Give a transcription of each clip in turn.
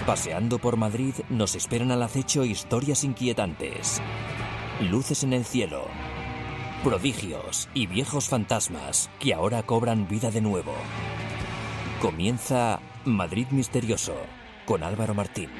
Paseando por Madrid nos esperan al acecho historias inquietantes, luces en el cielo, prodigios y viejos fantasmas que ahora cobran vida de nuevo. Comienza Madrid Misterioso con Álvaro Martín.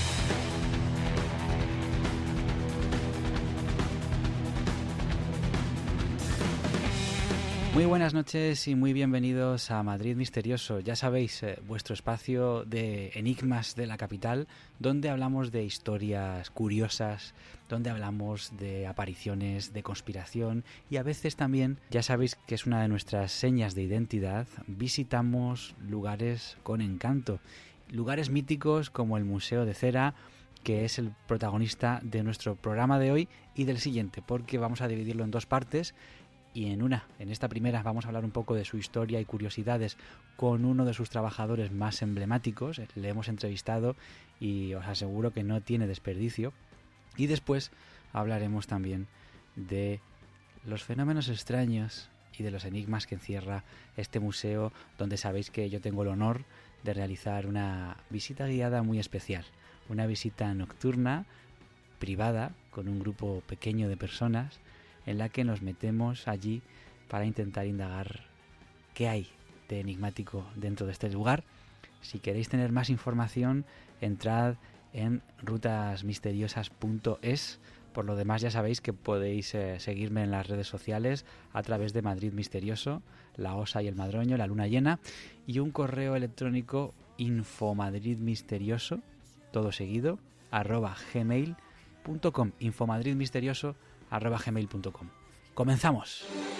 Muy buenas noches y muy bienvenidos a Madrid Misterioso. Ya sabéis, vuestro espacio de enigmas de la capital, donde hablamos de historias curiosas, donde hablamos de apariciones, de conspiración y a veces también, ya sabéis que es una de nuestras señas de identidad, visitamos lugares con encanto, lugares míticos como el Museo de Cera, que es el protagonista de nuestro programa de hoy y del siguiente, porque vamos a dividirlo en dos partes. Y en esta primera vamos a hablar un poco de su historia y curiosidades con uno de sus trabajadores más emblemáticos. Le hemos entrevistado y os aseguro que no tiene desperdicio. Y después hablaremos también de los fenómenos extraños y de los enigmas que encierra este museo, donde sabéis que yo tengo el honor de realizar una visita guiada muy especial. Una visita nocturna, privada, con un grupo pequeño de personas, en la que nos metemos allí para intentar indagar qué hay de enigmático dentro de este lugar. Si queréis tener más información, entrad en rutasmisteriosas.es. Por lo demás, ya sabéis que podéis seguirme en las redes sociales a través de Madrid Misterioso, La Osa y el Madroño, La Luna Llena, y un correo electrónico infomadridmisterioso, todo seguido, @gmail.com, infomadridmisterioso@gmail.com. ¡Comenzamos!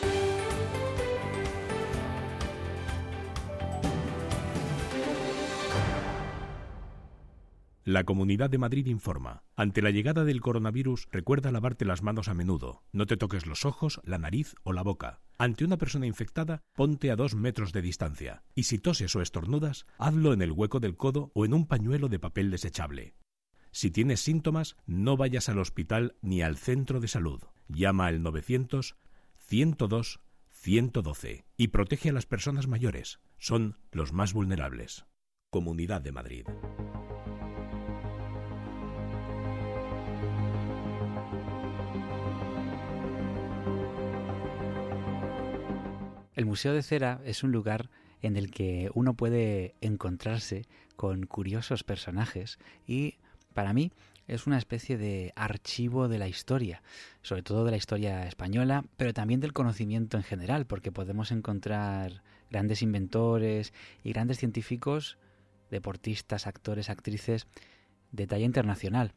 La Comunidad de Madrid informa. Ante la llegada del coronavirus, recuerda lavarte las manos a menudo. No te toques los ojos, la nariz o la boca. Ante una persona infectada, ponte a 2 metros de distancia. Y si toses o estornudas, hazlo en el hueco del codo o en un pañuelo de papel desechable. Si tienes síntomas, no vayas al hospital ni al centro de salud. Llama al 900-102-112 y protege a las personas mayores. Son los más vulnerables. Comunidad de Madrid. El Museo de Cera es un lugar en el que uno puede encontrarse con curiosos personajes y, para mí, es una especie de archivo de la historia, sobre todo de la historia española, pero también del conocimiento en general, porque podemos encontrar grandes inventores y grandes científicos, deportistas, actores, actrices de talla internacional.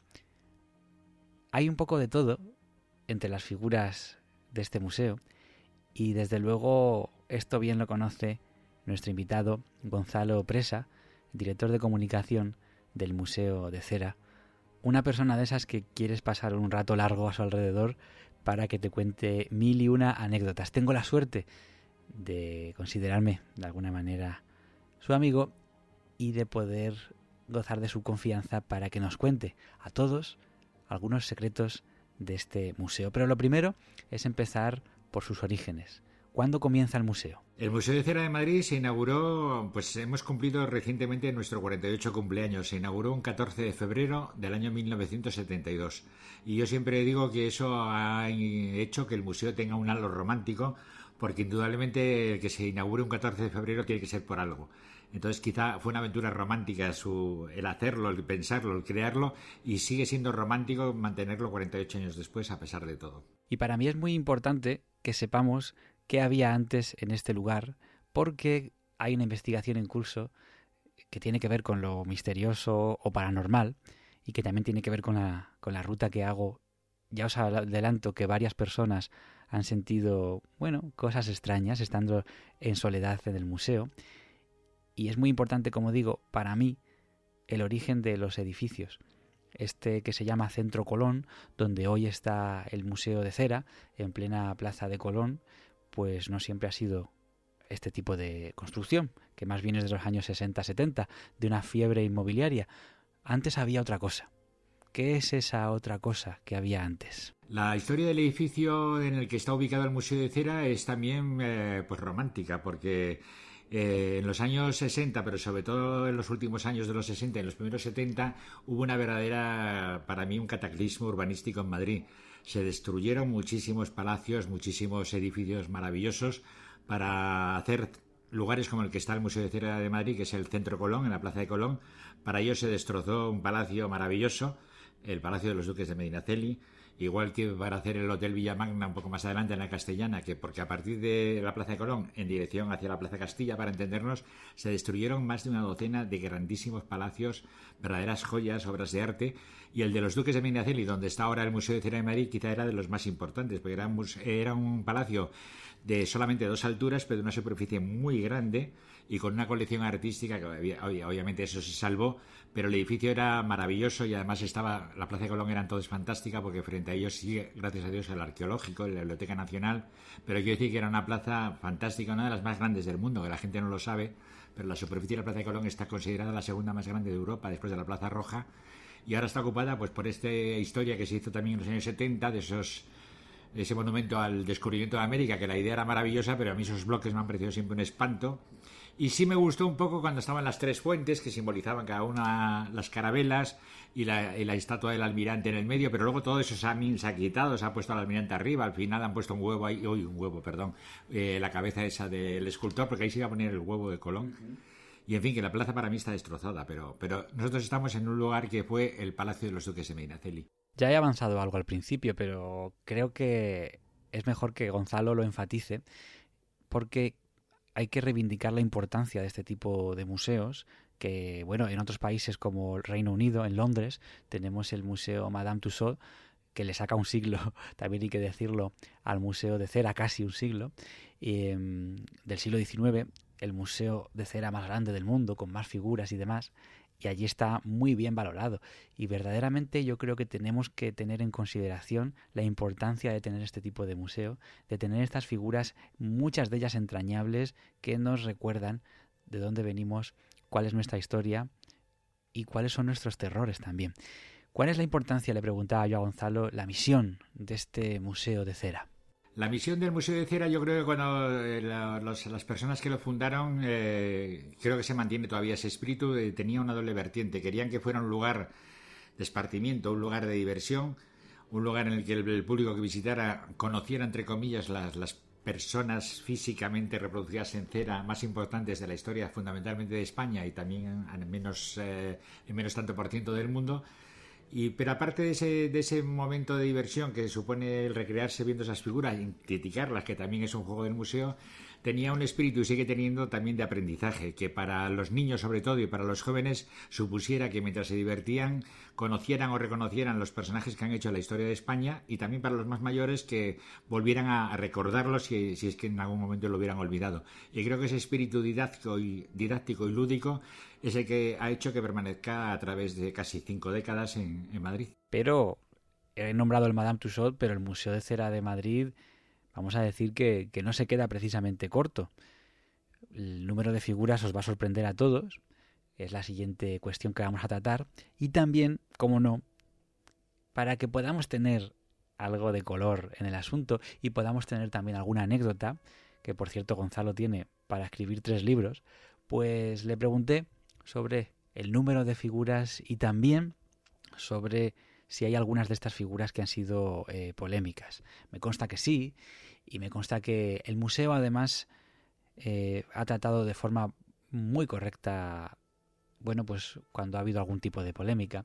Hay un poco de todo entre las figuras de este museo y desde luego esto bien lo conoce nuestro invitado Gonzalo Presa, director de comunicación del Museo de Cera. Una persona de esas que quieres pasar un rato largo a su alrededor para que te cuente 1001 anécdotas. Tengo la suerte de considerarme de alguna manera su amigo y de poder gozar de su confianza para que nos cuente a todos algunos secretos de este museo. Pero lo primero es empezar por sus orígenes. ¿Cuándo comienza el museo? El Museo de Cera de Madrid se inauguró, hemos cumplido recientemente nuestro 48 cumpleaños. Se inauguró un 14 de febrero del año 1972. Y yo siempre digo que eso ha hecho que el museo tenga un halo romántico, porque indudablemente el que se inaugure un 14 de febrero tiene que ser por algo. Entonces quizá fue una aventura romántica el hacerlo, el pensarlo, el crearlo, y sigue siendo romántico mantenerlo 48 años después a pesar de todo. Y para mí es muy importante que sepamos qué había antes en este lugar, porque hay una investigación en curso que tiene que ver con lo misterioso o paranormal y que también tiene que ver con la ruta que hago. Ya os adelanto que varias personas han sentido, cosas extrañas estando en soledad en el museo. Y es muy importante, como digo, para mí, el origen de los edificios. Este que se llama Centro Colón, donde hoy está el Museo de Cera, en plena Plaza de Colón, pues no siempre ha sido este tipo de construcción, que más bien es de los años 60-70, de una fiebre inmobiliaria. Antes había otra cosa. ¿Qué es esa otra cosa que había antes? La historia del edificio en el que está ubicado el Museo de Cera es también romántica, porque En los años 60, pero sobre todo en los últimos años de los 60 y en los primeros 70, hubo una verdadera, para mí, un cataclismo urbanístico en Madrid. Se destruyeron muchísimos palacios, muchísimos edificios maravillosos para hacer lugares como el que está el Museo de Cera de Madrid, que es el Centro Colón, en la Plaza de Colón. Para ello se destrozó un palacio maravilloso, el Palacio de los Duques de Medinaceli, igual que para hacer el Hotel Villamagna un poco más adelante en la Castellana, que porque a partir de la Plaza de Colón en dirección hacia la Plaza Castilla, para entendernos, se destruyeron más de una docena de grandísimos palacios, verdaderas joyas, obras de arte, y el de los Duques de Medinaceli, donde está ahora el Museo de Cera de Madrid, quizá era de los más importantes, porque era un palacio de solamente 2 alturas, pero de una superficie muy grande y con una colección artística que obviamente eso se salvó, pero el edificio era maravilloso y además la Plaza de Colón era entonces fantástica porque frente a ellos sigue, gracias a Dios, el arqueológico, la Biblioteca Nacional, pero quiero decir que era una plaza fantástica, una de las más grandes del mundo, que la gente no lo sabe, pero la superficie de la Plaza de Colón está considerada la segunda más grande de Europa después de la Plaza Roja, y ahora está ocupada pues por esta historia que se hizo también en los años 70 de ese monumento al descubrimiento de América, que la idea era maravillosa, pero a mí esos bloques me han parecido siempre un espanto. Y sí me gustó un poco cuando estaban las 3 fuentes, que simbolizaban cada una las carabelas y la estatua del almirante en el medio, pero luego todo eso se ha quitado, se ha puesto al almirante arriba, al final han puesto la cabeza esa del escultor, porque ahí se iba a poner el huevo de Colón. Y en fin, que la plaza para mí está destrozada, pero nosotros estamos en un lugar que fue el Palacio de los Duques de Medinaceli. Ya he avanzado algo al principio, pero creo que es mejor que Gonzalo lo enfatice, porque hay que reivindicar la importancia de este tipo de museos, que bueno, en otros países como el Reino Unido, en Londres, tenemos el Museo Madame Tussauds, que le saca un siglo, también hay que decirlo, al Museo de Cera, casi un siglo, del siglo XIX, el museo de cera más grande del mundo, con más figuras y demás, y allí está muy bien valorado. Y verdaderamente yo creo que tenemos que tener en consideración la importancia de tener este tipo de museo, de tener estas figuras, muchas de ellas entrañables, que nos recuerdan de dónde venimos, cuál es nuestra historia y cuáles son nuestros terrores también. ¿Cuál es la importancia, le preguntaba yo a Gonzalo, la misión de este museo de cera? La misión del Museo de Cera, yo creo que cuando las personas que lo fundaron, creo que se mantiene todavía ese espíritu, tenía una doble vertiente. Querían que fuera un lugar de esparcimiento, un lugar de diversión, un lugar en el que el público que visitara conociera, entre comillas, las personas físicamente reproducidas en cera más importantes de la historia, fundamentalmente de España y también en menos tanto por ciento del mundo. Pero aparte de ese momento de diversión que supone el recrearse viendo esas figuras y criticarlas, que también es un juego del museo, tenía un espíritu y sigue teniendo también de aprendizaje, que para los niños sobre todo y para los jóvenes supusiera que mientras se divertían conocieran o reconocieran los personajes que han hecho la historia de España, y también para los más mayores que volvieran a recordarlos si es que en algún momento lo hubieran olvidado. Y creo que ese espíritu didáctico y lúdico es el que ha hecho que permanezca a través de casi 5 décadas en Madrid. Pero he nombrado el Madame Tussauds, pero el Museo de Cera de Madrid, vamos a decir que no se queda precisamente corto. El número de figuras os va a sorprender a todos, es la siguiente cuestión que vamos a tratar, y también, como no, para que podamos tener algo de color en el asunto y podamos tener también alguna anécdota, que por cierto Gonzalo tiene para escribir 3 libros, pues le pregunté sobre el número de figuras y también sobre si hay algunas de estas figuras que han sido polémicas. Me consta que sí, y me consta que el museo además ha tratado de forma muy correcta, bueno, pues cuando ha habido algún tipo de polémica.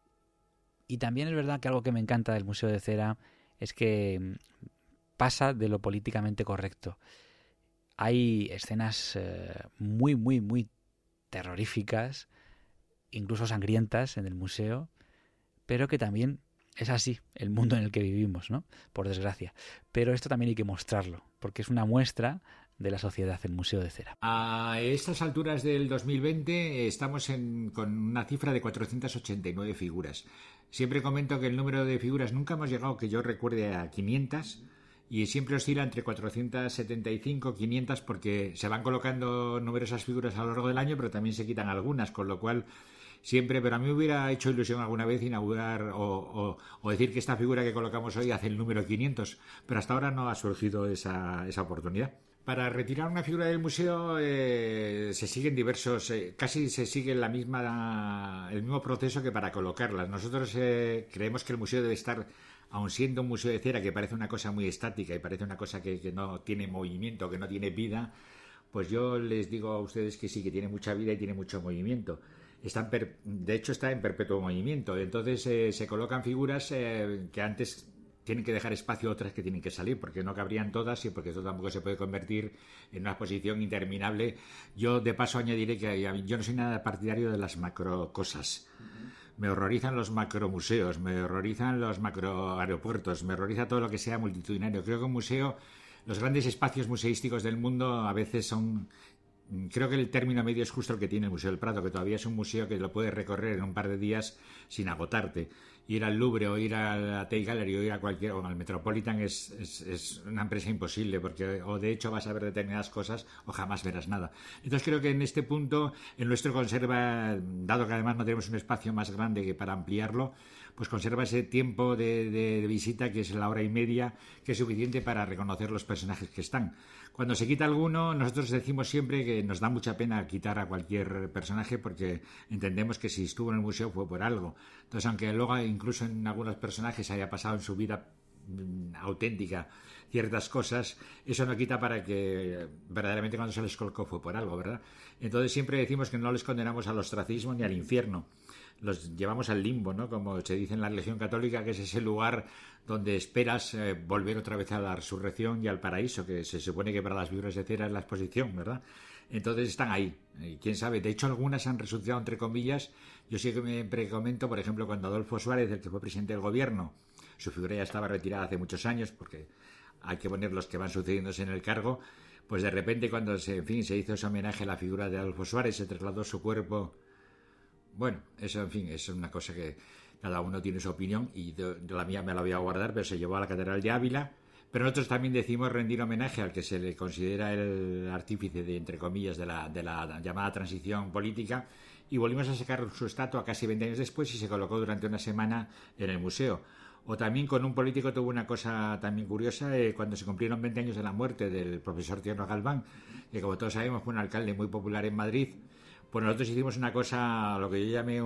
Y también es verdad que algo que me encanta del Museo de Cera es que pasa de lo políticamente correcto. Hay escenas muy, muy, muy terroríficas, incluso sangrientas en el museo, pero que también es así el mundo en el que vivimos, ¿no? Por desgracia. Pero esto también hay que mostrarlo, porque es una muestra de la sociedad, el Museo de Cera. A estas alturas del 2020 estamos con una cifra de 489 figuras. Siempre comento que el número de figuras nunca hemos llegado, que yo recuerde, a 500, y siempre oscila entre 475 500 porque se van colocando numerosas figuras a lo largo del año, pero también se quitan algunas, con lo cual siempre, pero a mí me hubiera hecho ilusión alguna vez inaugurar o decir que esta figura que colocamos hoy hace el número 500, pero hasta ahora no ha surgido esa oportunidad. Para retirar una figura del museo se siguen diversos, casi se sigue el mismo proceso que para colocarlas. Nosotros creemos que el museo debe estar, aun siendo un museo de cera que parece una cosa muy estática y parece una cosa que no tiene movimiento, que no tiene vida, pues yo les digo a ustedes que sí, que tiene mucha vida y tiene mucho movimiento. De hecho está en perpetuo movimiento. Entonces se colocan figuras que antes tienen que dejar espacio a otras que tienen que salir, porque no cabrían todas y porque esto tampoco se puede convertir en una exposición interminable. Yo de paso añadiré que yo no soy nada partidario de las macro cosas. Me horrorizan los macromuseos, me horrorizan los macroaeropuertos, me horroriza todo lo que sea multitudinario. Creo que un museo, los grandes espacios museísticos del mundo a veces son... Creo que el término medio es justo el que tiene el Museo del Prado, que todavía es un museo que lo puedes recorrer en un par de días sin agotarte. Ir al Louvre o ir a la Tate Gallery o ir a cualquier, o al Metropolitan es una empresa imposible, porque o de hecho vas a ver determinadas cosas o jamás verás nada. Entonces creo que en este punto el nuestro conserva, dado que además no tenemos un espacio más grande que para ampliarlo, pues conserva ese tiempo de visita, que es la hora y media, que es suficiente para reconocer los personajes que están. Cuando se quita alguno, nosotros decimos siempre que nos da mucha pena quitar a cualquier personaje, porque entendemos que si estuvo en el museo fue por algo. Entonces, aunque luego incluso en algunos personajes haya pasado en su vida auténtica ciertas cosas, eso no quita para que verdaderamente cuando se les colocó fue por algo, ¿verdad? Entonces siempre decimos que no les condenamos al ostracismo ni al infierno, los llevamos al limbo, ¿no? Como se dice en la religión católica, que es ese lugar donde esperas volver otra vez a la resurrección y al paraíso, que se supone que para las figuras de cera es la exposición, ¿verdad? Entonces están ahí, y quién sabe, de hecho algunas han resucitado entre comillas. Yo sí que me comento, por ejemplo, cuando Adolfo Suárez, el que fue presidente del gobierno, su figura ya estaba retirada hace muchos años, porque hay que poner los que van sucediéndose en el cargo, pues de repente cuando se hizo ese homenaje a la figura de Adolfo Suárez, se trasladó su cuerpo. Bueno, eso en fin, es una cosa que cada uno tiene su opinión, y yo la mía me la voy a guardar, pero se llevó a la Catedral de Ávila. Pero nosotros también decimos rendir homenaje al que se le considera el artífice de, entre comillas, de la llamada transición política, y volvimos a sacar su estatua casi 20 años después y se colocó durante una semana en el museo. O también con un político tuvo una cosa también curiosa, cuando se cumplieron 20 años de la muerte del profesor Tierno Galván, que como todos sabemos fue un alcalde muy popular en Madrid. Pues nosotros hicimos una cosa, lo que yo llamé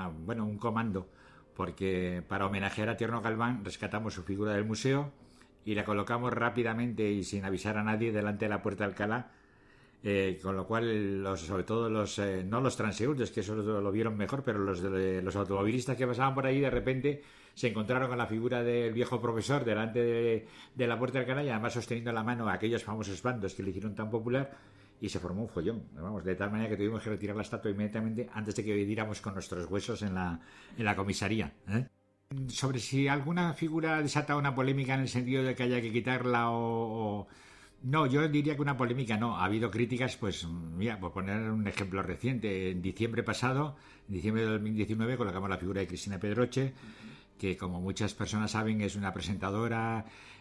un comando, porque para homenajear a Tierno Galván rescatamos su figura del museo y la colocamos rápidamente y sin avisar a nadie delante de la Puerta de Alcalá, con lo cual sobre todo no los transeúntes, que eso lo vieron mejor, pero los automovilistas que pasaban por ahí de repente se encontraron con la figura del viejo profesor delante de la Puerta de Alcalá, y además sosteniendo la mano a aquellos famosos bandos que le hicieron tan popular, y se formó un follón, de tal manera que tuvimos que retirar la estatua inmediatamente antes de que diéramos con nuestros huesos en la comisaría. Sobre si alguna figura desata una polémica en el sentido de que haya que quitarla o... No, yo diría que una polémica no. Ha habido críticas, pues mira, por poner un ejemplo reciente, en diciembre pasado, en diciembre de 2019, colocamos la figura de Cristina Pedroche, que como muchas personas saben es una presentadora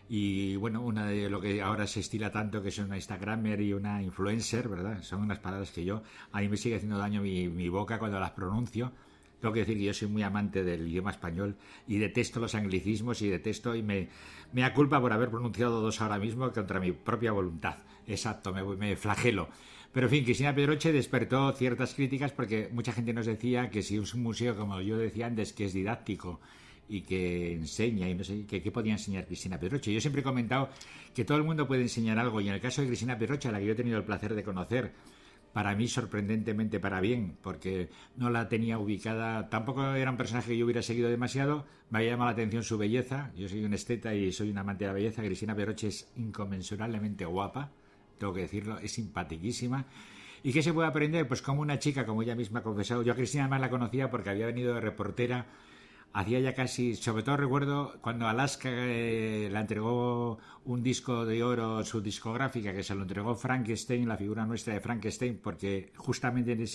y bueno, una de lo que ahora se estila tanto, que es una instagramer y una influencer, ¿verdad? Son unas palabras que a mí me sigue haciendo daño mi boca cuando las pronuncio. Tengo que decir que yo soy muy amante del idioma español y detesto los anglicismos y me da culpa por haber pronunciado dos ahora mismo contra mi propia voluntad. Exacto, me flagelo. Pero en fin, Cristina Pedroche despertó ciertas críticas porque mucha gente nos decía que si es un museo, como yo decía antes, que es didáctico y que enseña y no sé qué podía enseñar Cristina Pedroche. Yo siempre he comentado que todo el mundo puede enseñar algo, y en el caso de Cristina Pedroche, a la que yo he tenido el placer de conocer, para mí sorprendentemente para bien, porque no la tenía ubicada, tampoco era un personaje que yo hubiera seguido demasiado, me había llamado la atención su belleza. Yo soy un esteta y soy un amante de la belleza. Cristina Pedroche es inconmensurablemente guapa, tengo que decirlo, es simpaticísima. ¿Y qué se puede aprender? Pues como una chica, como ella misma ha confesado. Yo a Cristina además la conocía porque había venido de reportera hacía ya casi, sobre todo recuerdo cuando Alaska la entregó un disco de oro, su discográfica, que se lo entregó Frankenstein, la figura nuestra de Frankenstein, porque justamente en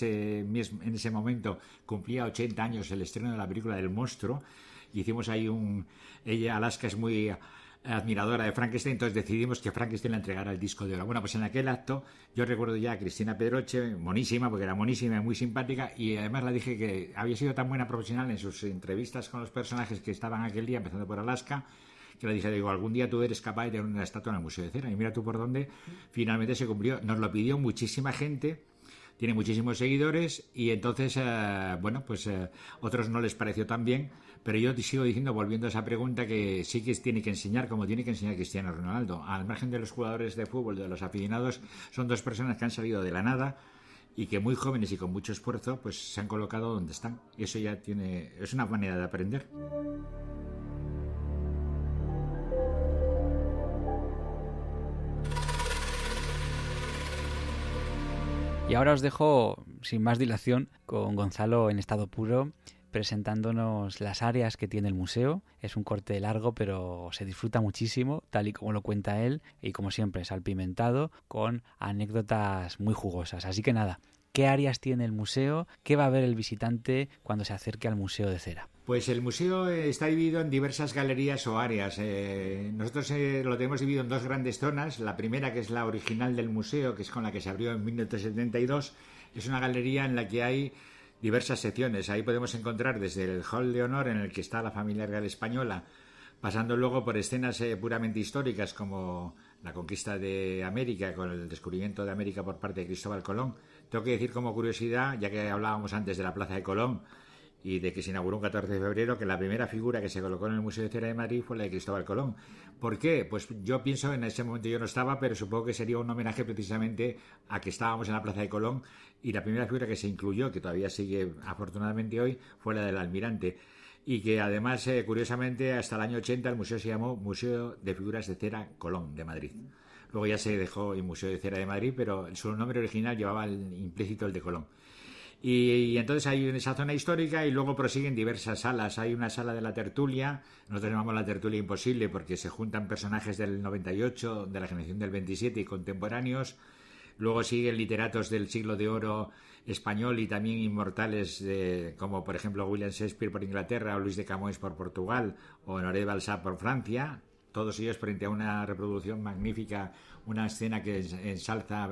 ese momento cumplía 80 años el estreno de la película del monstruo, y hicimos ahí Alaska es muy admiradora de Frankenstein, entonces decidimos que Frankenstein le entregara el disco de oro. Bueno, pues en aquel acto yo recuerdo ya a Cristina Pedroche, monísima, porque era monísima y muy simpática, y además la dije que había sido tan buena profesional en sus entrevistas con los personajes que estaban aquel día, empezando por Alaska, que le dije, digo, algún día tú eres capaz de tener una estatua en el Museo de Cera, y mira tú por dónde finalmente se cumplió. Nos lo pidió muchísima gente, tiene muchísimos seguidores, y entonces, otros no les pareció tan bien, pero yo te sigo diciendo, volviendo a esa pregunta, que sí que tiene que enseñar, como tiene que enseñar Cristiano Ronaldo. Al margen de los jugadores de fútbol, de los aficionados, son dos personas que han salido de la nada y que muy jóvenes y con mucho esfuerzo pues se han colocado donde están. Y eso ya es una manera de aprender. Y ahora os dejo, sin más dilación, con Gonzalo en estado puro, presentándonos las áreas que tiene el museo. Es un corte largo, pero se disfruta muchísimo, tal y como lo cuenta él, y como siempre, salpimentado, con anécdotas muy jugosas. Así que nada, ¿qué áreas tiene el museo? ¿Qué va a ver el visitante cuando se acerque al Museo de Cera? Pues el museo está dividido en diversas galerías o áreas. Nosotros lo tenemos dividido en dos grandes zonas. La primera, que es la original del museo, que es con la que se abrió en 1972, es una galería en la que hay diversas secciones. Ahí podemos encontrar desde el Hall de Honor, en el que está la familia real española, pasando luego por escenas puramente históricas, como la conquista de América, con el descubrimiento de América por parte de Cristóbal Colón. Tengo que decir como curiosidad, ya que hablábamos antes de la Plaza de Colón y de que se inauguró un 14 de febrero, que la primera figura que se colocó en el Museo de Cera de Madrid fue la de Cristóbal Colón. ¿Por qué? Pues yo pienso, en ese momento yo no estaba, pero supongo que sería un homenaje precisamente a que estábamos en la Plaza de Colón, y la primera figura que se incluyó, que todavía sigue afortunadamente hoy, fue la del almirante. Y que además, curiosamente, hasta el año 80 el museo se llamó Museo de Figuras de Cera Colón de Madrid. Luego ya se dejó el Museo de Cera de Madrid, pero su nombre original llevaba implícito el de Colón. Y entonces hay esa zona histórica, y luego prosiguen diversas salas. Hay una sala de la tertulia, nosotros llamamos la tertulia imposible porque se juntan personajes del 98, de la generación del 27 y contemporáneos. Luego siguen literatos del siglo de oro español y también inmortales, como por ejemplo William Shakespeare por Inglaterra, o Luis de Camões por Portugal, o Honoré de Balzac por Francia. Todos ellos frente a una reproducción magnífica, una escena que ensalza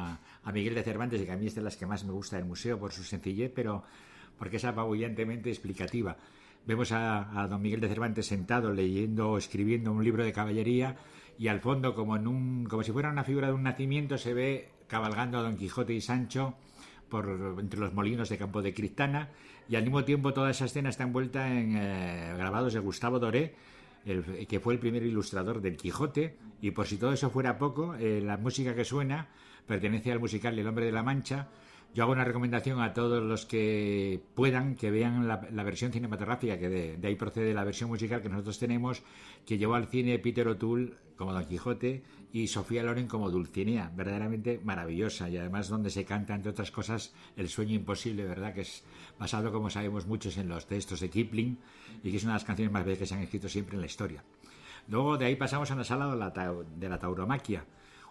a Miguel de Cervantes, y que a mí es de las que más me gusta del museo por su sencillez, pero porque es apabullantemente explicativa. Vemos a don Miguel de Cervantes sentado leyendo o escribiendo un libro de caballería, y al fondo, como si fuera una figura de un nacimiento, se ve cabalgando a Don Quijote y Sancho entre los molinos de Campo de Criptana, y al mismo tiempo toda esa escena está envuelta en grabados de Gustavo Doré, que fue el primer ilustrador del Quijote. Y por si todo eso fuera poco, la música que suena pertenece al musical El Hombre de la Mancha. Yo hago una recomendación a todos los que puedan, que vean la versión cinematográfica, que de ahí procede la versión musical que nosotros tenemos, que llevó al cine Peter O'Toole como Don Quijote y Sofía Loren como Dulcinea. Verdaderamente maravillosa, y además donde se canta, entre otras cosas, El sueño imposible, ¿verdad? Que es basado, como sabemos muchos, en los textos de Kipling, y que es una de las canciones más bellas que se han escrito siempre en la historia. Luego de ahí pasamos a una sala de la tauromaquia.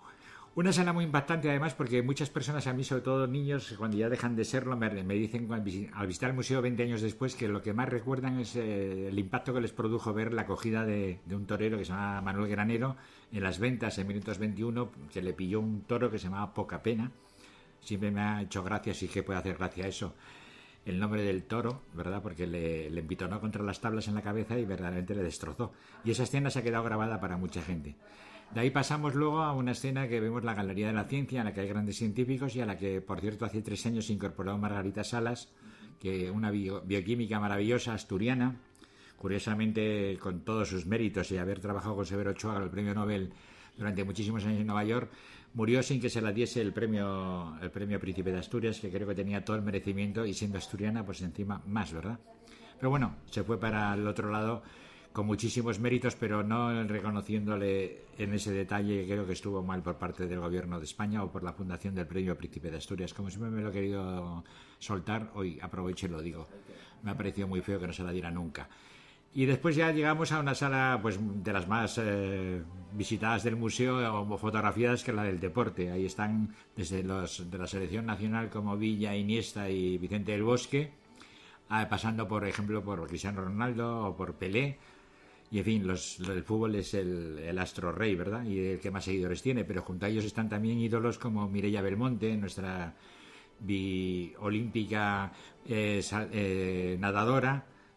Una sala muy impactante, además, porque muchas personas, a mí sobre todo niños, cuando ya dejan de serlo, me dicen al visitar el museo 20 años después, que lo que más recuerdan es el impacto que les produjo ver la acogida de un torero que se llama Manuel Granero en las ventas en 1921, que le pilló un toro que se llamaba Poca Pena. Siempre me ha hecho gracia, sí que puede hacer gracia eso, el nombre del toro, ¿verdad? Porque le empitonó contra las tablas en la cabeza y verdaderamente le destrozó. Y esa escena se ha quedado grabada para mucha gente. De ahí pasamos luego a una escena que vemos la Galería de la Ciencia, en la que hay grandes científicos, y a la que, por cierto, hace 3 años se incorporó Margarita Salas, que una bioquímica maravillosa, asturiana, curiosamente con todos sus méritos y haber trabajado con Severo Ochoa, el premio Nobel, durante muchísimos años en Nueva York. Murió sin que se la diese el premio Príncipe de Asturias, que creo que tenía todo el merecimiento, y siendo asturiana, pues encima más, ¿verdad? Pero bueno, se fue para el otro lado con muchísimos méritos, pero no reconociéndole en ese detalle, que creo que estuvo mal por parte del Gobierno de España o por la fundación del premio Príncipe de Asturias. Como siempre me lo he querido soltar, hoy aprovecho y lo digo. Me ha parecido muy feo que no se la diera nunca. Y después ya llegamos a una sala, pues, de las más visitadas del museo o fotografiadas, que es la del deporte. Ahí están desde los de la selección nacional, como Villa, Iniesta y Vicente del Bosque, pasando, por ejemplo, por Cristiano Ronaldo o por Pelé. Y en fin, el fútbol es el astro rey, ¿verdad? Y el que más seguidores tiene, pero junto a ellos están también ídolos como Mireia Belmonte, nuestra olímpica nadadora,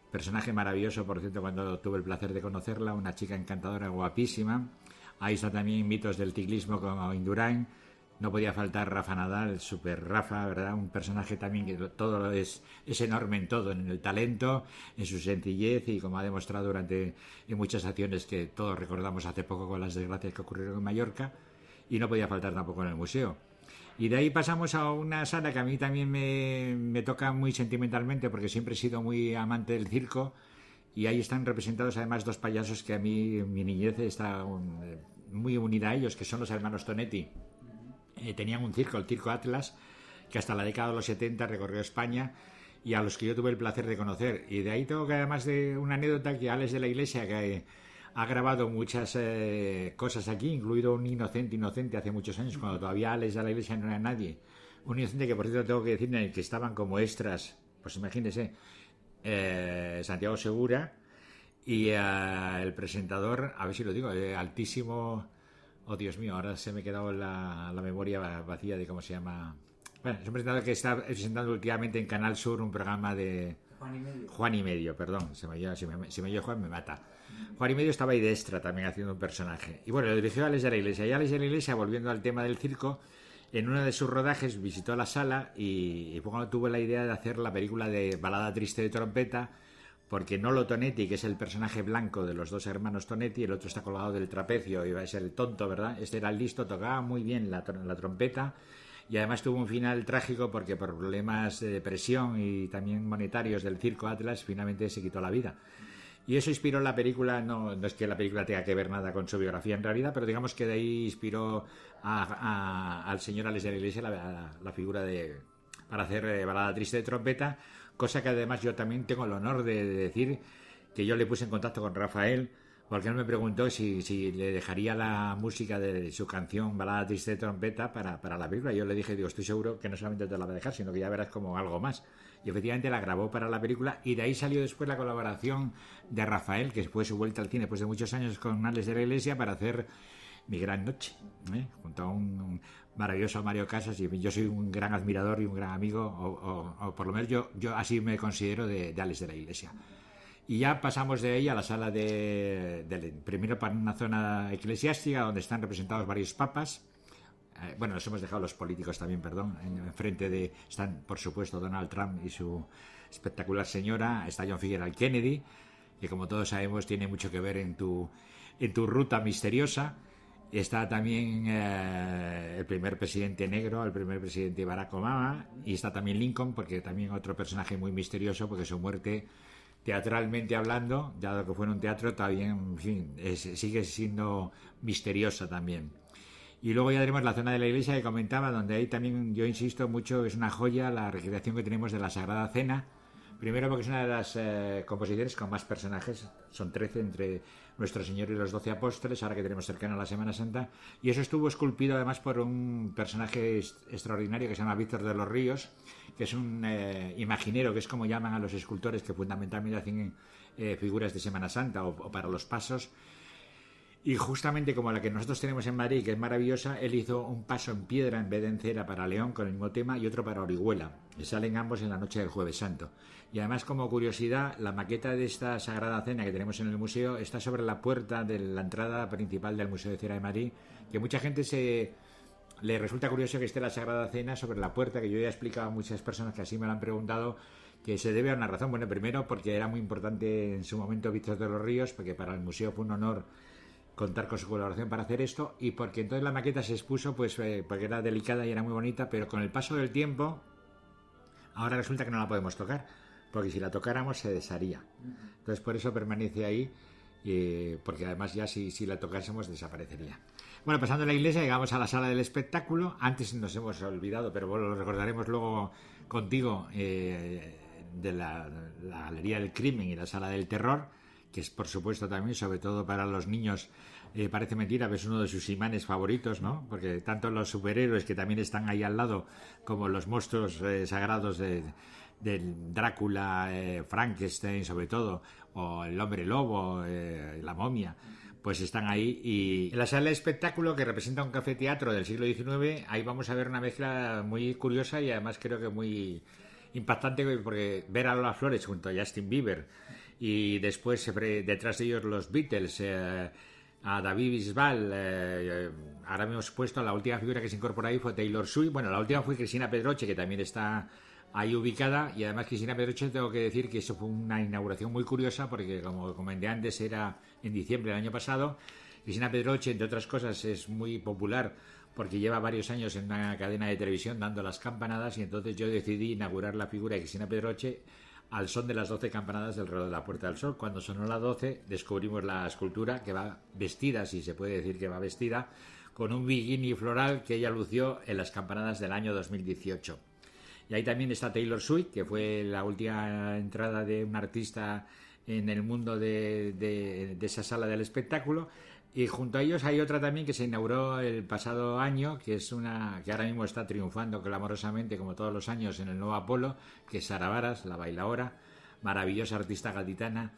personaje maravilloso, por cierto, cuando tuve el placer de conocerla, una chica encantadora, guapísima. Ahí está también mitos del ciclismo como Indurain. No podía faltar Rafa Nadal, super Rafa, ¿verdad? Un personaje también que todo es enorme en todo, en el talento, en su sencillez y como ha demostrado en muchas acciones que todos recordamos hace poco con las desgracias que ocurrieron en Mallorca, y no podía faltar tampoco en el museo. Y de ahí pasamos a una sala que a mí también me toca muy sentimentalmente porque siempre he sido muy amante del circo, y ahí están representados además dos payasos que a mí mi niñez está muy unida a ellos, que son los hermanos Tonetti. Tenían un circo, el Circo Atlas, que hasta la década de los 70 recorrió España y a los que yo tuve el placer de conocer. Y de ahí tengo que, además de una anécdota, que Alex de la Iglesia, que ha grabado muchas cosas aquí, incluido un Inocente hace muchos años, cuando todavía Alex de la Iglesia no era nadie. Un Inocente que, por cierto, tengo que decir, en el que estaban como extras, pues imagínense, Santiago Segura y el presentador, a ver si lo digo, altísimo... Oh, Dios mío, ahora se me ha quedado la memoria vacía de cómo se llama. Bueno, es un presentador que está presentando últimamente en Canal Sur un programa de... Juan y Medio, perdón. Si me oye Juan me mata. Juan y Medio estaba ahí de extra también haciendo un personaje. Y bueno, lo dirigió a Alex de la Iglesia. Y Alex de la Iglesia, volviendo al tema del circo, en uno de sus rodajes visitó la sala y cuando tuvo la idea de hacer la película de Balada Triste de Trompeta, porque Nolo Tonetti, que es el personaje blanco de los dos hermanos Tonetti, el otro está colgado del trapecio y va a ser el tonto, ¿verdad? Este era el listo, tocaba muy bien la trompeta y además tuvo un final trágico porque por problemas de depresión y también monetarios del Circo Atlas finalmente se quitó la vida. Y eso inspiró la película, no es que la película tenga que ver nada con su biografía en realidad, pero digamos que de ahí inspiró al señor Alex de la Iglesia la figura para hacer Balada Triste de Trompeta, cosa que además yo también tengo el honor de decir que yo le puse en contacto con Rafael, porque él me preguntó si le dejaría la música de su canción Balada Triste de Trompeta para la película. Yo le dije, estoy seguro que no solamente te la va a dejar, sino que ya verás como algo más. Y efectivamente la grabó para la película, y de ahí salió después la colaboración de Rafael, que fue su vuelta al cine después de muchos años con Alex de la Iglesia, para hacer Mi Gran Noche, junto a un maravilloso Mario Casas. Y yo soy un gran admirador y un gran amigo, o por lo menos yo así me considero de Alex de la Iglesia. Y ya pasamos de ahí a la sala primero para una zona eclesiástica donde están representados varios papas. Bueno, nos hemos dejado los políticos también, perdón. Enfrente están, por supuesto, Donald Trump y su espectacular señora. Está John Fitzgerald Kennedy, que como todos sabemos tiene mucho que ver en tu ruta misteriosa. Está también el primer presidente negro, el primer presidente Barack Obama, y está también Lincoln, porque también otro personaje muy misterioso, porque su muerte, teatralmente hablando, dado que fue en un teatro, todavía, en fin, sigue siendo misteriosa también. Y luego ya tenemos la zona de la iglesia que comentaba, donde ahí también yo insisto mucho, es una joya la recreación que tenemos de la Sagrada Cena. Primero porque es una de las composiciones con más personajes, son 13 entre Nuestro Señor y los 12 apóstoles, ahora que tenemos cercana a la Semana Santa, y eso estuvo esculpido además por un personaje extraordinario que se llama Víctor de los Ríos, que es un imaginero, que es como llaman a los escultores que fundamentalmente hacen figuras de Semana Santa o para los pasos. Y justamente como la que nosotros tenemos en Madrid, que es maravillosa, él hizo un paso en piedra en vez de en cera para León con el mismo tema y otro para Orihuela, que salen ambos en la noche del Jueves Santo. Y además, como curiosidad, la maqueta de esta Sagrada Cena que tenemos en el museo está sobre la puerta de la entrada principal del Museo de Cera de Madrid, que mucha gente le resulta curioso que esté la Sagrada Cena sobre la puerta, que yo ya he explicado a muchas personas que así me lo han preguntado, que se debe a una razón. Bueno, primero porque era muy importante en su momento Víctor de los Ríos, porque para el museo fue un honor contar con su colaboración para hacer esto, y porque entonces la maqueta se expuso porque era delicada y era muy bonita, pero con el paso del tiempo ahora resulta que no la podemos tocar, porque si la tocáramos se desharía. Entonces por eso permanece ahí, porque además ya si la tocásemos desaparecería. Bueno, pasando a la iglesia llegamos a la sala del espectáculo. Antes nos hemos olvidado, pero bueno, lo recordaremos luego contigo, de la Galería del Crimen y la Sala del Terror, que es por supuesto también, sobre todo para los niños, parece mentira, pero es uno de sus imanes favoritos, ¿no? Porque tanto los superhéroes que también están ahí al lado, como los monstruos sagrados del Drácula, Frankenstein sobre todo, o el hombre lobo, la momia, pues están ahí. Y en la sala de espectáculo, que representa un café teatro del siglo XIX, ahí vamos a ver una mezcla muy curiosa y además creo que muy impactante porque ver a Lola Flores junto a Justin Bieber y después detrás de ellos los Beatles, a David Bisbal, ahora hemos puesto la última figura que se incorporó ahí fue Taylor Swift. Bueno, la última fue Cristina Pedroche, que también está ahí ubicada, y además Cristina Pedroche, tengo que decir que eso fue una inauguración muy curiosa porque, como comenté antes, era en diciembre del año pasado. Cristina Pedroche, entre otras cosas, es muy popular porque lleva varios años en una cadena de televisión dando las campanadas, y entonces yo decidí inaugurar la figura de Cristina Pedroche al son de las 12 campanadas del reloj de la Puerta del Sol. Cuando sonó las 12 descubrimos la escultura, que va vestida, si se puede decir que va vestida, con un bikini floral que ella lució en las campanadas del año 2018. Y ahí también está Taylor Swift, que fue la última entrada de un artista en el mundo de esa sala del espectáculo. Y junto a ellos hay otra también que se inauguró el pasado año, que es una que ahora mismo está triunfando clamorosamente, como todos los años, en el nuevo Apolo, que es Sara Varas, la bailaora, maravillosa artista gaditana.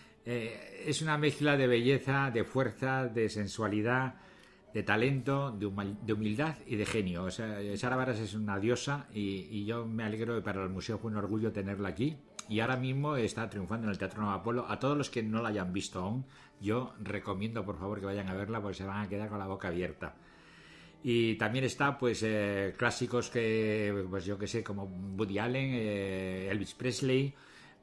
Es una mezcla de belleza, de fuerza, de sensualidad, de talento, de humildad y de genio. O sea, Sara Varas es una diosa, y yo me alegro que para el museo fue un orgullo tenerla aquí. Y ahora mismo está triunfando en el Teatro Nuevo Apolo. A todos los que no la hayan visto aún, yo recomiendo por favor que vayan a verla, porque se van a quedar con la boca abierta. Y también está pues clásicos que, pues yo que sé, como Woody Allen, Elvis Presley,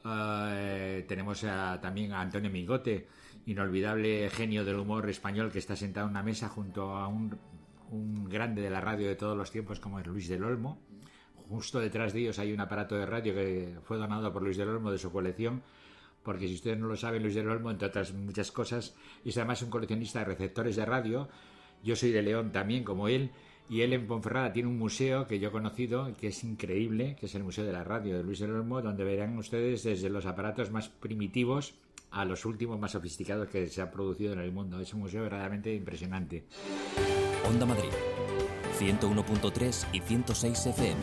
tenemos también a Antonio Migote, inolvidable genio del humor español, que está sentado en una mesa junto a un grande de la radio de todos los tiempos como es Luis del Olmo. Justo detrás de ellos hay un aparato de radio que fue donado por Luis del Olmo de su colección, porque si ustedes no lo saben, Luis del Olmo, entre otras muchas cosas, es además un coleccionista de receptores de radio. Yo soy de León también, como él, y él en Ponferrada tiene un museo que yo he conocido, que es increíble, que es el Museo de la Radio de Luis del Olmo, donde verán ustedes desde los aparatos más primitivos a los últimos más sofisticados que se han producido en el mundo. Es un museo verdaderamente impresionante. Onda Madrid, 101.3 y 106 FM.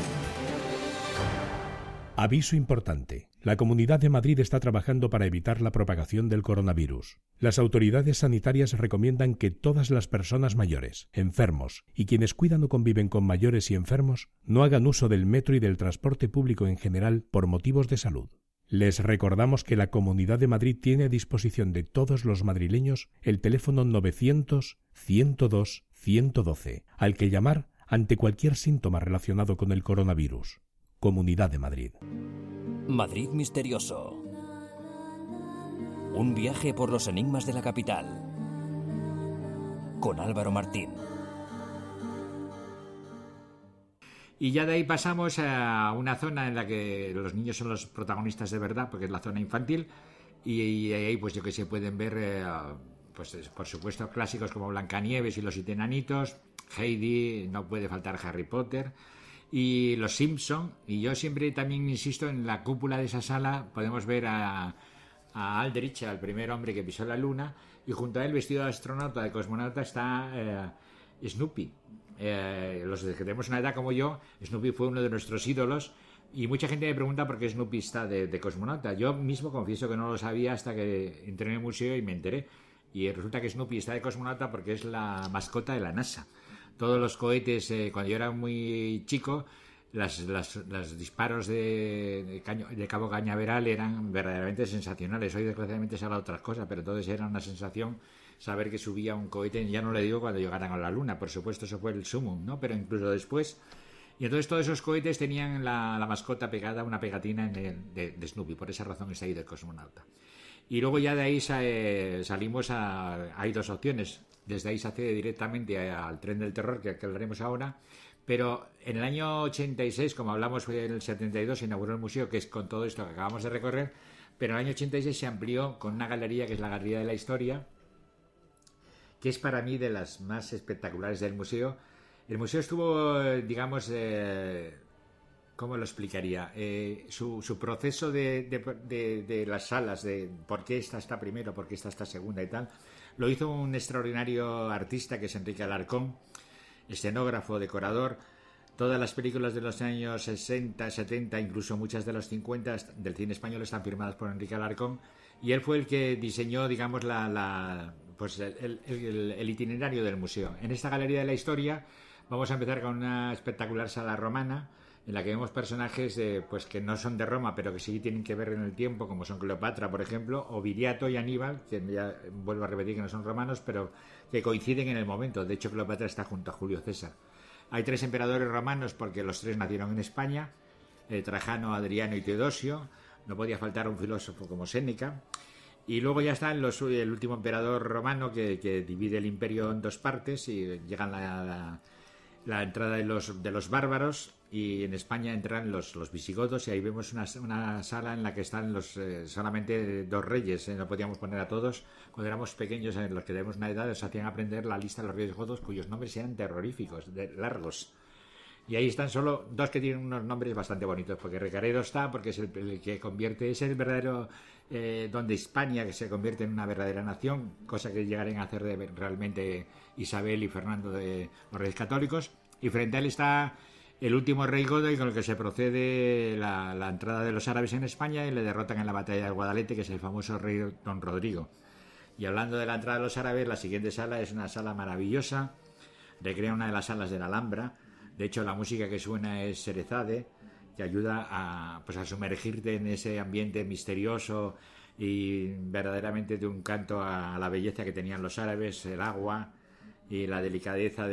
Aviso importante. La Comunidad de Madrid está trabajando para evitar la propagación del coronavirus. Las autoridades sanitarias recomiendan que todas las personas mayores, enfermos y quienes cuidan o conviven con mayores y enfermos no hagan uso del metro y del transporte público en general por motivos de salud. Les recordamos que la Comunidad de Madrid tiene a disposición de todos los madrileños el teléfono 900-102-112, al que llamar ante cualquier síntoma relacionado con el coronavirus. Comunidad de Madrid. Madrid misterioso. Un viaje por los enigmas de la capital. Con Álvaro Martín. Y ya de ahí pasamos a una zona en la que los niños son los protagonistas de verdad, porque es la zona infantil, y ahí pues yo que sé, pueden ver pues por supuesto clásicos como Blancanieves y los 7 enanitos, Heidi, no puede faltar Harry Potter y los Simpson. Y yo siempre también insisto, en la cúpula de esa sala podemos ver a Aldrich, al primer hombre que pisó la luna, y junto a él, vestido de astronauta, de cosmonauta, está Snoopy. Los que tenemos una edad como yo, Snoopy fue uno de nuestros ídolos, y mucha gente me pregunta por qué Snoopy está de cosmonauta. Yo mismo confieso que no lo sabía hasta que entré en el museo y me enteré, y resulta que Snoopy está de cosmonauta porque es la mascota de la NASA. Todos los cohetes, cuando yo era muy chico, los disparos de Cabo Cañaveral eran verdaderamente sensacionales. Hoy desgraciadamente se habla de otras cosas, pero entonces era una sensación saber que subía un cohete. Ya no le digo cuando llegaran a la luna, por supuesto, eso fue el sumum, ¿no? Pero incluso después. Y entonces todos esos cohetes tenían la mascota pegada, una pegatina de Snoopy. Por esa razón está ahí de cosmonauta. Y luego ya de ahí salimos hay dos opciones. Desde ahí se accede directamente al tren del terror, que hablaremos ahora. Pero en el año 86, como hablamos, fue en el 72, se inauguró el museo, que es con todo esto que acabamos de recorrer. Pero en el año 86 se amplió con una galería, que es la Galería de la Historia, que es para mí de las más espectaculares del museo. El museo estuvo, digamos, ¿cómo lo explicaría? Su proceso de las salas, de por qué esta está primero, por qué esta está segunda y tal, lo hizo un extraordinario artista que es Enrique Alarcón, escenógrafo, decorador. Todas las películas de los años 60, 70, incluso muchas de los 50 del cine español están firmadas por Enrique Alarcón, y él fue el que diseñó, digamos, pues el itinerario del museo. En esta Galería de la Historia vamos a empezar con una espectacular sala romana, en la que vemos personajes pues que no son de Roma, pero que sí tienen que ver en el tiempo, como son Cleopatra, por ejemplo, o Viriato y Aníbal, que ya vuelvo a repetir que no son romanos, pero que coinciden en el momento. De hecho, Cleopatra está junto a Julio César. Hay 3 emperadores romanos porque los 3 nacieron en España, Trajano, Adriano y Teodosio. No podía faltar un filósofo como Séneca. Y luego ya está el último emperador romano que divide el imperio en 2 partes y llegan la entrada de los bárbaros, y en España entran los visigodos, y ahí vemos una sala en la que están solamente 2 reyes, no podíamos poner a todos. Cuando éramos pequeños, en los que tenemos una edad, nos hacían aprender la lista de los reyes godos, cuyos nombres eran terroríficos, largos. Y ahí están solo 2 que tienen unos nombres bastante bonitos, porque Recaredo está, porque es el que convierte, es el verdadero donde España, que se convierte en una verdadera nación, cosa que llegarán a hacer realmente Isabel y Fernando de los Reyes Católicos. Y frente a él está el último rey godo, y con el que se procede la entrada de los árabes en España, y le derrotan en la batalla del Guadalete, que es el famoso rey Don Rodrigo. Y hablando de la entrada de los árabes, la siguiente sala es una sala maravillosa, recrea una de las salas de la Alhambra. De hecho, la música que suena es Serezade, que ayuda a sumergirte en ese ambiente misterioso y verdaderamente de un canto a la belleza que tenían los árabes, el agua y la delicadeza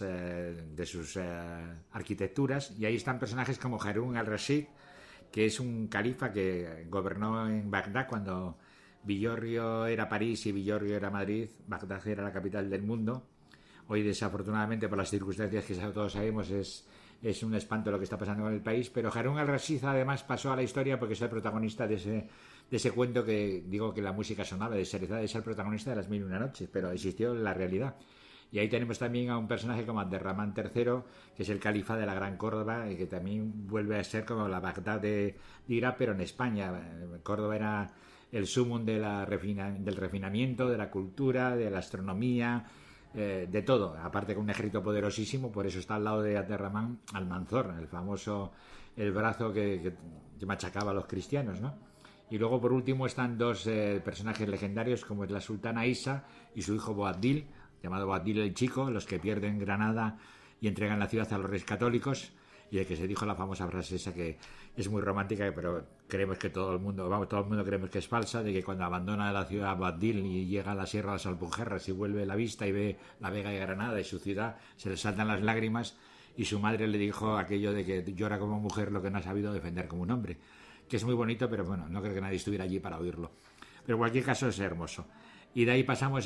de sus arquitecturas. Y ahí están personajes como Harún al-Rashid, que es un califa que gobernó en Bagdad cuando Villorrio era París y Villorrio era Madrid. Bagdad era la capital del mundo. Hoy, desafortunadamente, por las circunstancias que todos sabemos, es un espanto lo que está pasando con el país. Pero Harún al-Rashid además pasó a la historia porque es el protagonista de ese cuento que digo que la música sonaba de Serezade. Es el protagonista de Las Mil y una Noches, pero existió en la realidad. Y ahí tenemos también a un personaje como Abderramán III, que es el califa de la Gran Córdoba, y que también vuelve a ser como la Bagdad de Irak, pero en España. Córdoba era el sumum del refinamiento, de la cultura, de la astronomía, de todo, aparte con un ejército poderosísimo. Por eso está al lado de Abderramán Almanzor, el famoso, el brazo que machacaba a los cristianos, ¿no? Y luego, por último, están 2 personajes legendarios, como es la sultana Isa y su hijo Boabdil, llamado Boabdil el Chico, los que pierden Granada y entregan la ciudad a los Reyes Católicos, y el que se dijo la famosa frase esa que es muy romántica, pero creemos que todo el mundo creemos que es falsa, de que cuando abandona la ciudad Boabdil y llega a la Sierra de las Alpujarras y vuelve la vista y ve la Vega de Granada y su ciudad, se le saltan las lágrimas, y su madre le dijo aquello de que llora como mujer lo que no ha sabido defender como un hombre, que es muy bonito, pero bueno, no creo que nadie estuviera allí para oírlo. Pero en cualquier caso es hermoso. Y de ahí pasamos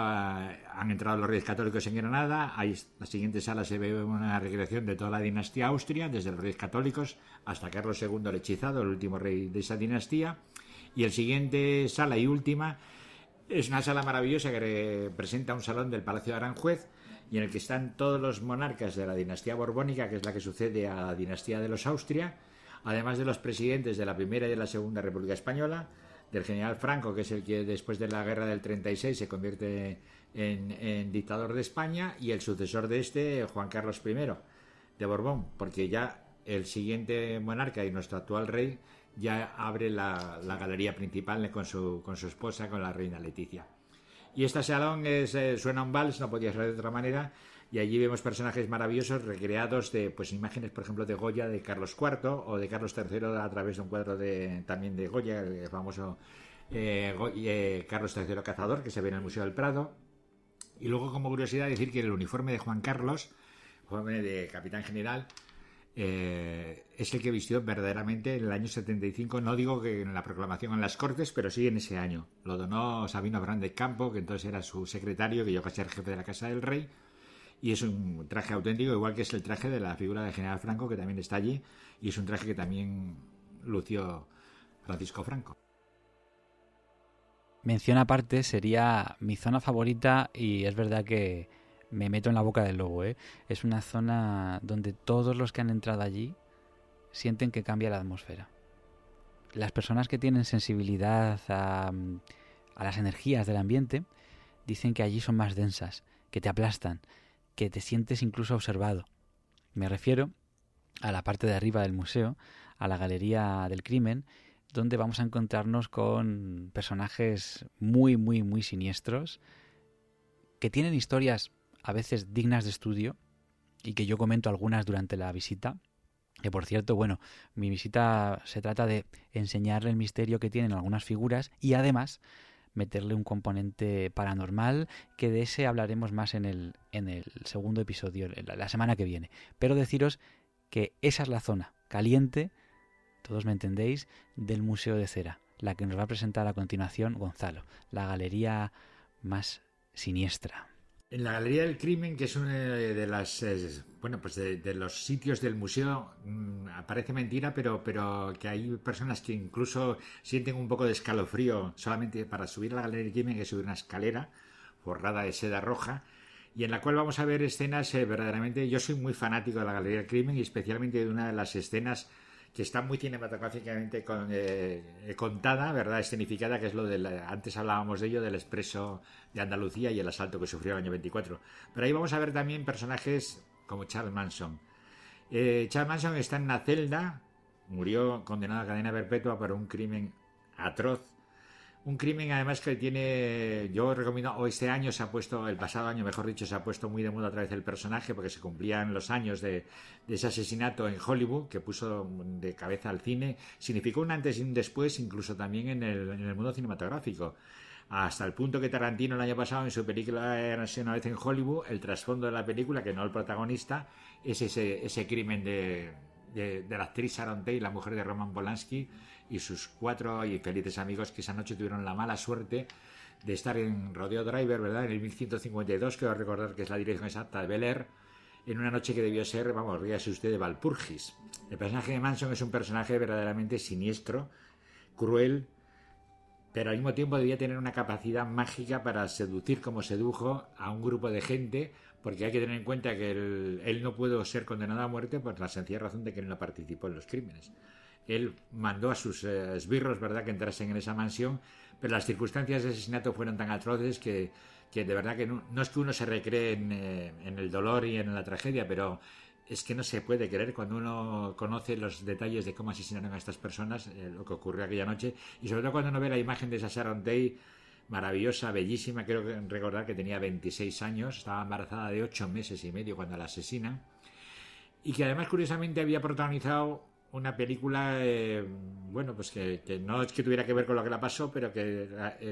han entrado los Reyes Católicos en Granada. Ahí, la siguiente sala, se ve una recreación de toda la dinastía Austria, desde los Reyes Católicos hasta Carlos II el Hechizado, el último rey de esa dinastía. Y el siguiente sala y última es una sala maravillosa que representa un salón del Palacio de Aranjuez, y en el que están todos los monarcas de la dinastía borbónica, que es la que sucede a la dinastía de los Austria, además de los presidentes de la Primera y de la Segunda República Española, del general Franco, que es el que después de la guerra del 36 se convierte en dictador de España, y el sucesor de Juan Carlos I de Borbón, porque ya el siguiente monarca y nuestro actual rey ya abre la galería principal con su esposa, con la reina Leticia. Y este salón suena un vals, no podía ser de otra manera, y allí vemos personajes maravillosos recreados de imágenes, por ejemplo, de Goya, de Carlos IV, o de Carlos III a través de un cuadro también de Goya, el famoso Carlos III Cazador, que se ve en el Museo del Prado. Y luego, como curiosidad, decir que el uniforme de Juan Carlos, uniforme de capitán general, es el que vistió verdaderamente en el año 75, no digo que en la proclamación en las Cortes, pero sí en ese año. Lo donó Sabino Fernández Campo, que entonces era su secretario, que llegó a ser jefe de la Casa del Rey, y es un traje auténtico, igual que es el traje de la figura del general Franco, que también está allí, y es un traje que también lució Francisco Franco. Mención aparte, sería mi zona favorita, y es verdad que me meto en la boca del lobo, ¿eh? Es una zona donde todos los que han entrado allí sienten que cambia la atmósfera. Las personas que tienen sensibilidad a las energías del ambiente dicen que allí son más densas, que te aplastan, que te sientes incluso observado. Me refiero a la parte de arriba del museo, a la Galería del Crimen, donde vamos a encontrarnos con personajes muy, muy, muy siniestros, que tienen historias a veces dignas de estudio, y que yo comento algunas durante la visita, Que por cierto, bueno, mi visita se trata de enseñarle el misterio que tienen algunas figuras y además meterle un componente paranormal, que de ese hablaremos más en el segundo episodio, la semana que viene. Pero deciros que esa es la zona caliente, todos me entendéis, del Museo de Cera, la que nos va a presentar a continuación Gonzalo, la galería más siniestra. En la Galería del Crimen, que es una de las de los sitios del museo, parece mentira, pero que hay personas que incluso sienten un poco de escalofrío solamente para subir a la Galería del Crimen, que es subir una escalera forrada de seda roja, y en la cual vamos a ver escenas verdaderamente. Yo soy muy fanático de la Galería del Crimen y especialmente de una de las escenas que está muy cinematográficamente contada, ¿verdad?, escenificada, que es lo de antes hablábamos de ello, del Expreso de Andalucía y el asalto que sufrió el año 24. Pero ahí vamos a ver también personajes como Charles Manson. Charles Manson está en una celda, murió condenado a cadena perpetua por un crimen atroz. Un crimen además que tiene, yo recomiendo, o este año se ha puesto, el pasado año mejor dicho, se ha puesto muy de moda otra vez el personaje porque se cumplían los años de ese asesinato en Hollywood que puso de cabeza al cine. Significó un antes y un después incluso también en el mundo cinematográfico. Hasta el punto que Tarantino el año pasado en su película Érase una vez en Hollywood, el trasfondo de la película, que no el protagonista, es ese crimen de la actriz Sharon Tate, la mujer de Roman Polanski, y sus 4 y felices amigos que esa noche tuvieron la mala suerte de estar en Rodeo Driver, ¿verdad?, en el 1152, que va a recordar que es la dirección exacta de Bel Air, en una noche que debió ser, vamos, ríase usted, de Walpurgis. El personaje de Manson es un personaje verdaderamente siniestro, cruel, pero al mismo tiempo debía tener una capacidad mágica para seducir como sedujo a un grupo de gente, porque hay que tener en cuenta que él no pudo ser condenado a muerte por la sencilla razón de que él no participó en los crímenes. Él mandó a sus esbirros, ¿verdad?, que entrasen en esa mansión, pero las circunstancias de asesinato fueron tan atroces que de verdad que no es que uno se recree en el dolor y en la tragedia, pero es que no se puede creer cuando uno conoce los detalles de cómo asesinaron a estas personas, lo que ocurrió aquella noche, y sobre todo cuando uno ve la imagen de esa Sharon Tate, maravillosa, bellísima, creo que recordar que tenía 26 años, estaba embarazada de 8 meses y medio cuando la asesinan, y que además curiosamente había protagonizado una película, pues que no es que tuviera que ver con lo que la pasó, pero que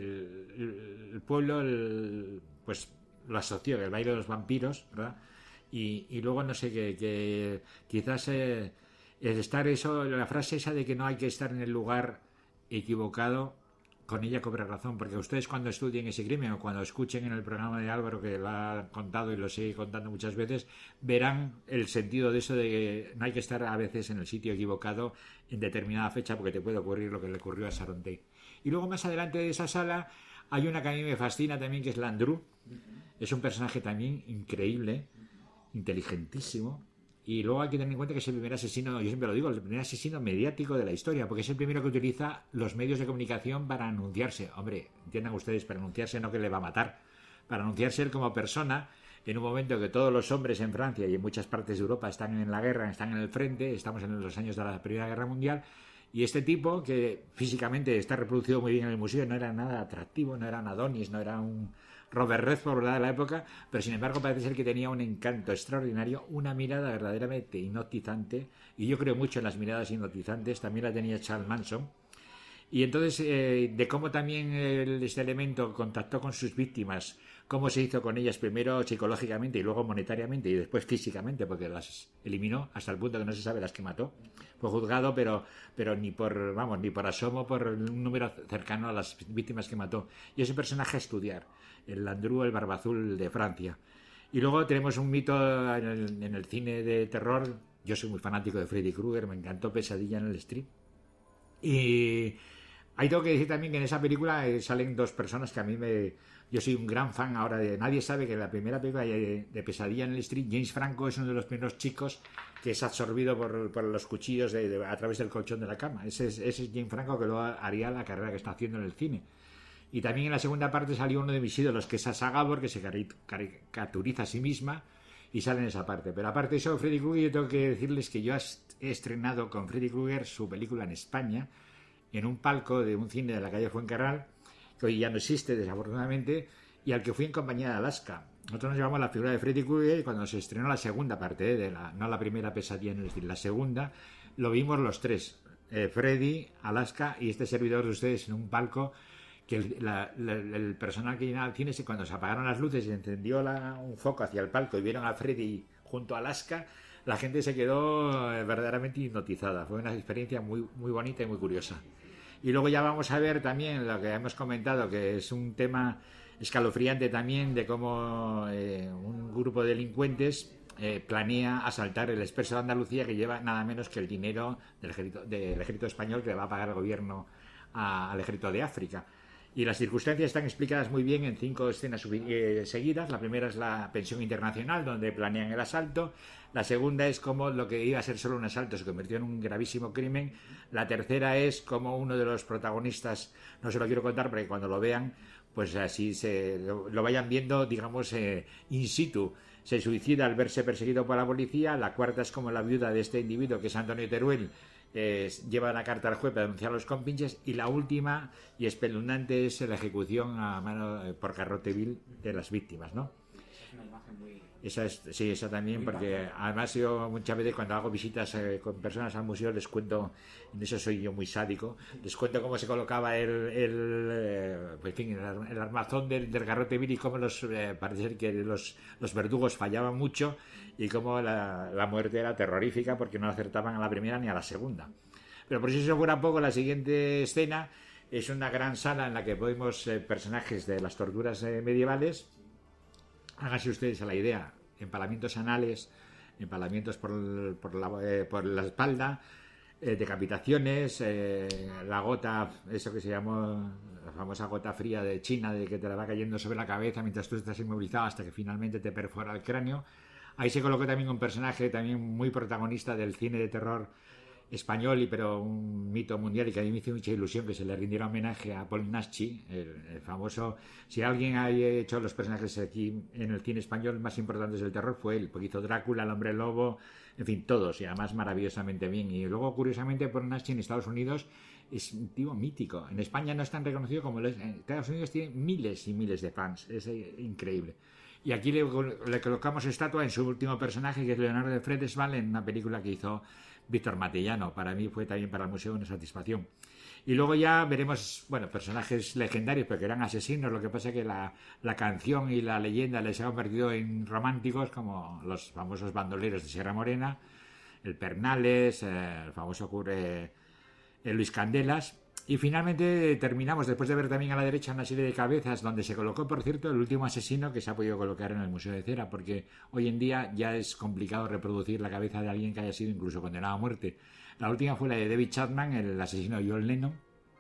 el pueblo pues lo asoció, el baile de los vampiros, ¿verdad? Y luego no sé, que quizás el estar eso, la frase esa de que no hay que estar en el lugar equivocado, con ella cobra razón, porque ustedes cuando estudien ese crimen o cuando escuchen en el programa de Álvaro, que lo ha contado y lo sigue contando muchas veces, verán el sentido de eso de que no hay que estar a veces en el sitio equivocado en determinada fecha porque te puede ocurrir lo que le ocurrió a Sharon Tate. Y luego más adelante de esa sala hay una que a mí me fascina también, que es Landru. Es un personaje también increíble, inteligentísimo. Y luego hay que tener en cuenta que es el primer asesino, yo siempre lo digo, el primer asesino mediático de la historia, porque es el primero que utiliza los medios de comunicación para anunciarse. Hombre, entiendan ustedes, para anunciarse no que le va a matar, para anunciarse él como persona, en un momento que todos los hombres en Francia y en muchas partes de Europa están en la guerra, están en el frente, estamos en los años de la Primera Guerra Mundial, y este tipo, que físicamente está reproducido muy bien en el museo, no era nada atractivo, no era un Adonis, no era un Robert Redford, ¿verdad?, de la época, pero sin embargo parece ser que tenía un encanto extraordinario, una mirada verdaderamente hipnotizante, y yo creo mucho en las miradas hipnotizantes, también la tenía Charles Manson. Y entonces, de cómo también este elemento contactó con sus víctimas, cómo se hizo con ellas primero psicológicamente y luego monetariamente y después físicamente, porque las eliminó hasta el punto que no se sabe las que mató. Fue juzgado, pero ni por asomo, por un número cercano a las víctimas que mató. Y ese personaje a estudiar, el Landru, el Barbazul de Francia. Y luego tenemos un mito en el cine de terror. Yo soy muy fanático de Freddy Krueger, me encantó Pesadilla en el Strip. Y ahí tengo que decir también que en esa película salen 2 personas que a mí yo soy un gran fan ahora de... Nadie sabe que en la primera película de Pesadilla en el Street, James Franco es uno de los primeros chicos que es absorbido por los cuchillos a través del colchón de la cama. Ese es James Franco, que luego haría la carrera que está haciendo en el cine. Y también en la segunda parte salió uno de mis ídolos, que es Sasha Gabor, que se caricaturiza a sí misma y sale en esa parte. Pero aparte de eso, Freddy Krueger, yo tengo que decirles que yo he estrenado con Freddy Krueger su película en España, en un palco de un cine de la calle Fuencarral, que hoy ya no existe desafortunadamente, y al que fui en compañía de Alaska. Nosotros nos llevamos la figura de Freddy Krueger y cuando se estrenó la segunda parte, no la primera Pesadilla en el Estilo, la segunda, lo vimos los tres, Freddy, Alaska y este servidor de ustedes en un palco, que el personal que llenaba el cine, cuando se apagaron las luces y encendió un foco hacia el palco y vieron a Freddy junto a Alaska, la gente se quedó verdaderamente hipnotizada. Fue una experiencia muy, muy bonita y muy curiosa. Y luego ya vamos a ver también lo que hemos comentado, que es un tema escalofriante también, de cómo un grupo de delincuentes planea asaltar el Expreso de Andalucía, que lleva nada menos que el dinero del ejército español que le va a pagar el gobierno al ejército de África. Y las circunstancias están explicadas muy bien en 5 escenas seguidas. La primera es la pensión internacional, donde planean el asalto. La segunda es cómo lo que iba a ser solo un asalto se convirtió en un gravísimo crimen. La tercera es cómo uno de los protagonistas, no se lo quiero contar porque cuando lo vean, pues así lo vayan viendo, digamos, in situ. Se suicida al verse perseguido por la policía. La cuarta es como la viuda de este individuo, que es Antonio Teruel, lleva la carta al juez para denunciar a los compinches. Y la última y espeluznante es la ejecución a mano por garrote vil de las víctimas, ¿no? Es una imagen muy... Esa también, porque además yo muchas veces cuando hago visitas con personas al museo les cuento, en eso soy yo muy sádico, les cuento cómo se colocaba el armazón del garrote vil y cómo parece ser que los verdugos fallaban mucho y cómo la muerte era terrorífica porque no acertaban a la primera ni a la segunda. Pero por si eso fuera poco, la siguiente escena es una gran sala en la que podemos personajes de las torturas medievales. Háganse ustedes a la idea: empalamientos anales, empalamientos por la espalda, decapitaciones, la gota, eso que se llamó la famosa gota fría de China, de que te la va cayendo sobre la cabeza mientras tú estás inmovilizado hasta que finalmente te perfora el cráneo. Ahí se colocó también un personaje también muy protagonista del cine de terror español, pero un mito mundial, y que a mí me hizo mucha ilusión que se le rindiera homenaje a Paul Naschy, el famoso. Si alguien ha hecho los personajes aquí en el cine español más importantes del terror, fue él, porque hizo Drácula, el Hombre Lobo, en fin, todos, y además maravillosamente bien. Y luego, curiosamente, Paul Naschy en Estados Unidos es un tío mítico. En España no es tan reconocido como en Estados Unidos, tiene miles y miles de fans, es increíble. Y aquí le colocamos estatua en su último personaje, que es Leonardo de Fredesval, en una película que hizo Víctor Matellano. Para mí fue también para el museo una satisfacción. Y luego ya veremos, personajes legendarios, pero que eran asesinos. Lo que pasa es que la canción y la leyenda les ha convertido en románticos, como los famosos bandoleros de Sierra Morena, el Pernales, el famoso cure Luis Candelas. Y finalmente terminamos, después de ver también a la derecha una serie de cabezas, donde se colocó, por cierto, el último asesino que se ha podido colocar en el Museo de Cera, porque hoy en día ya es complicado reproducir la cabeza de alguien que haya sido incluso condenado a muerte. La última fue la de David Chapman, el asesino de John Lennon,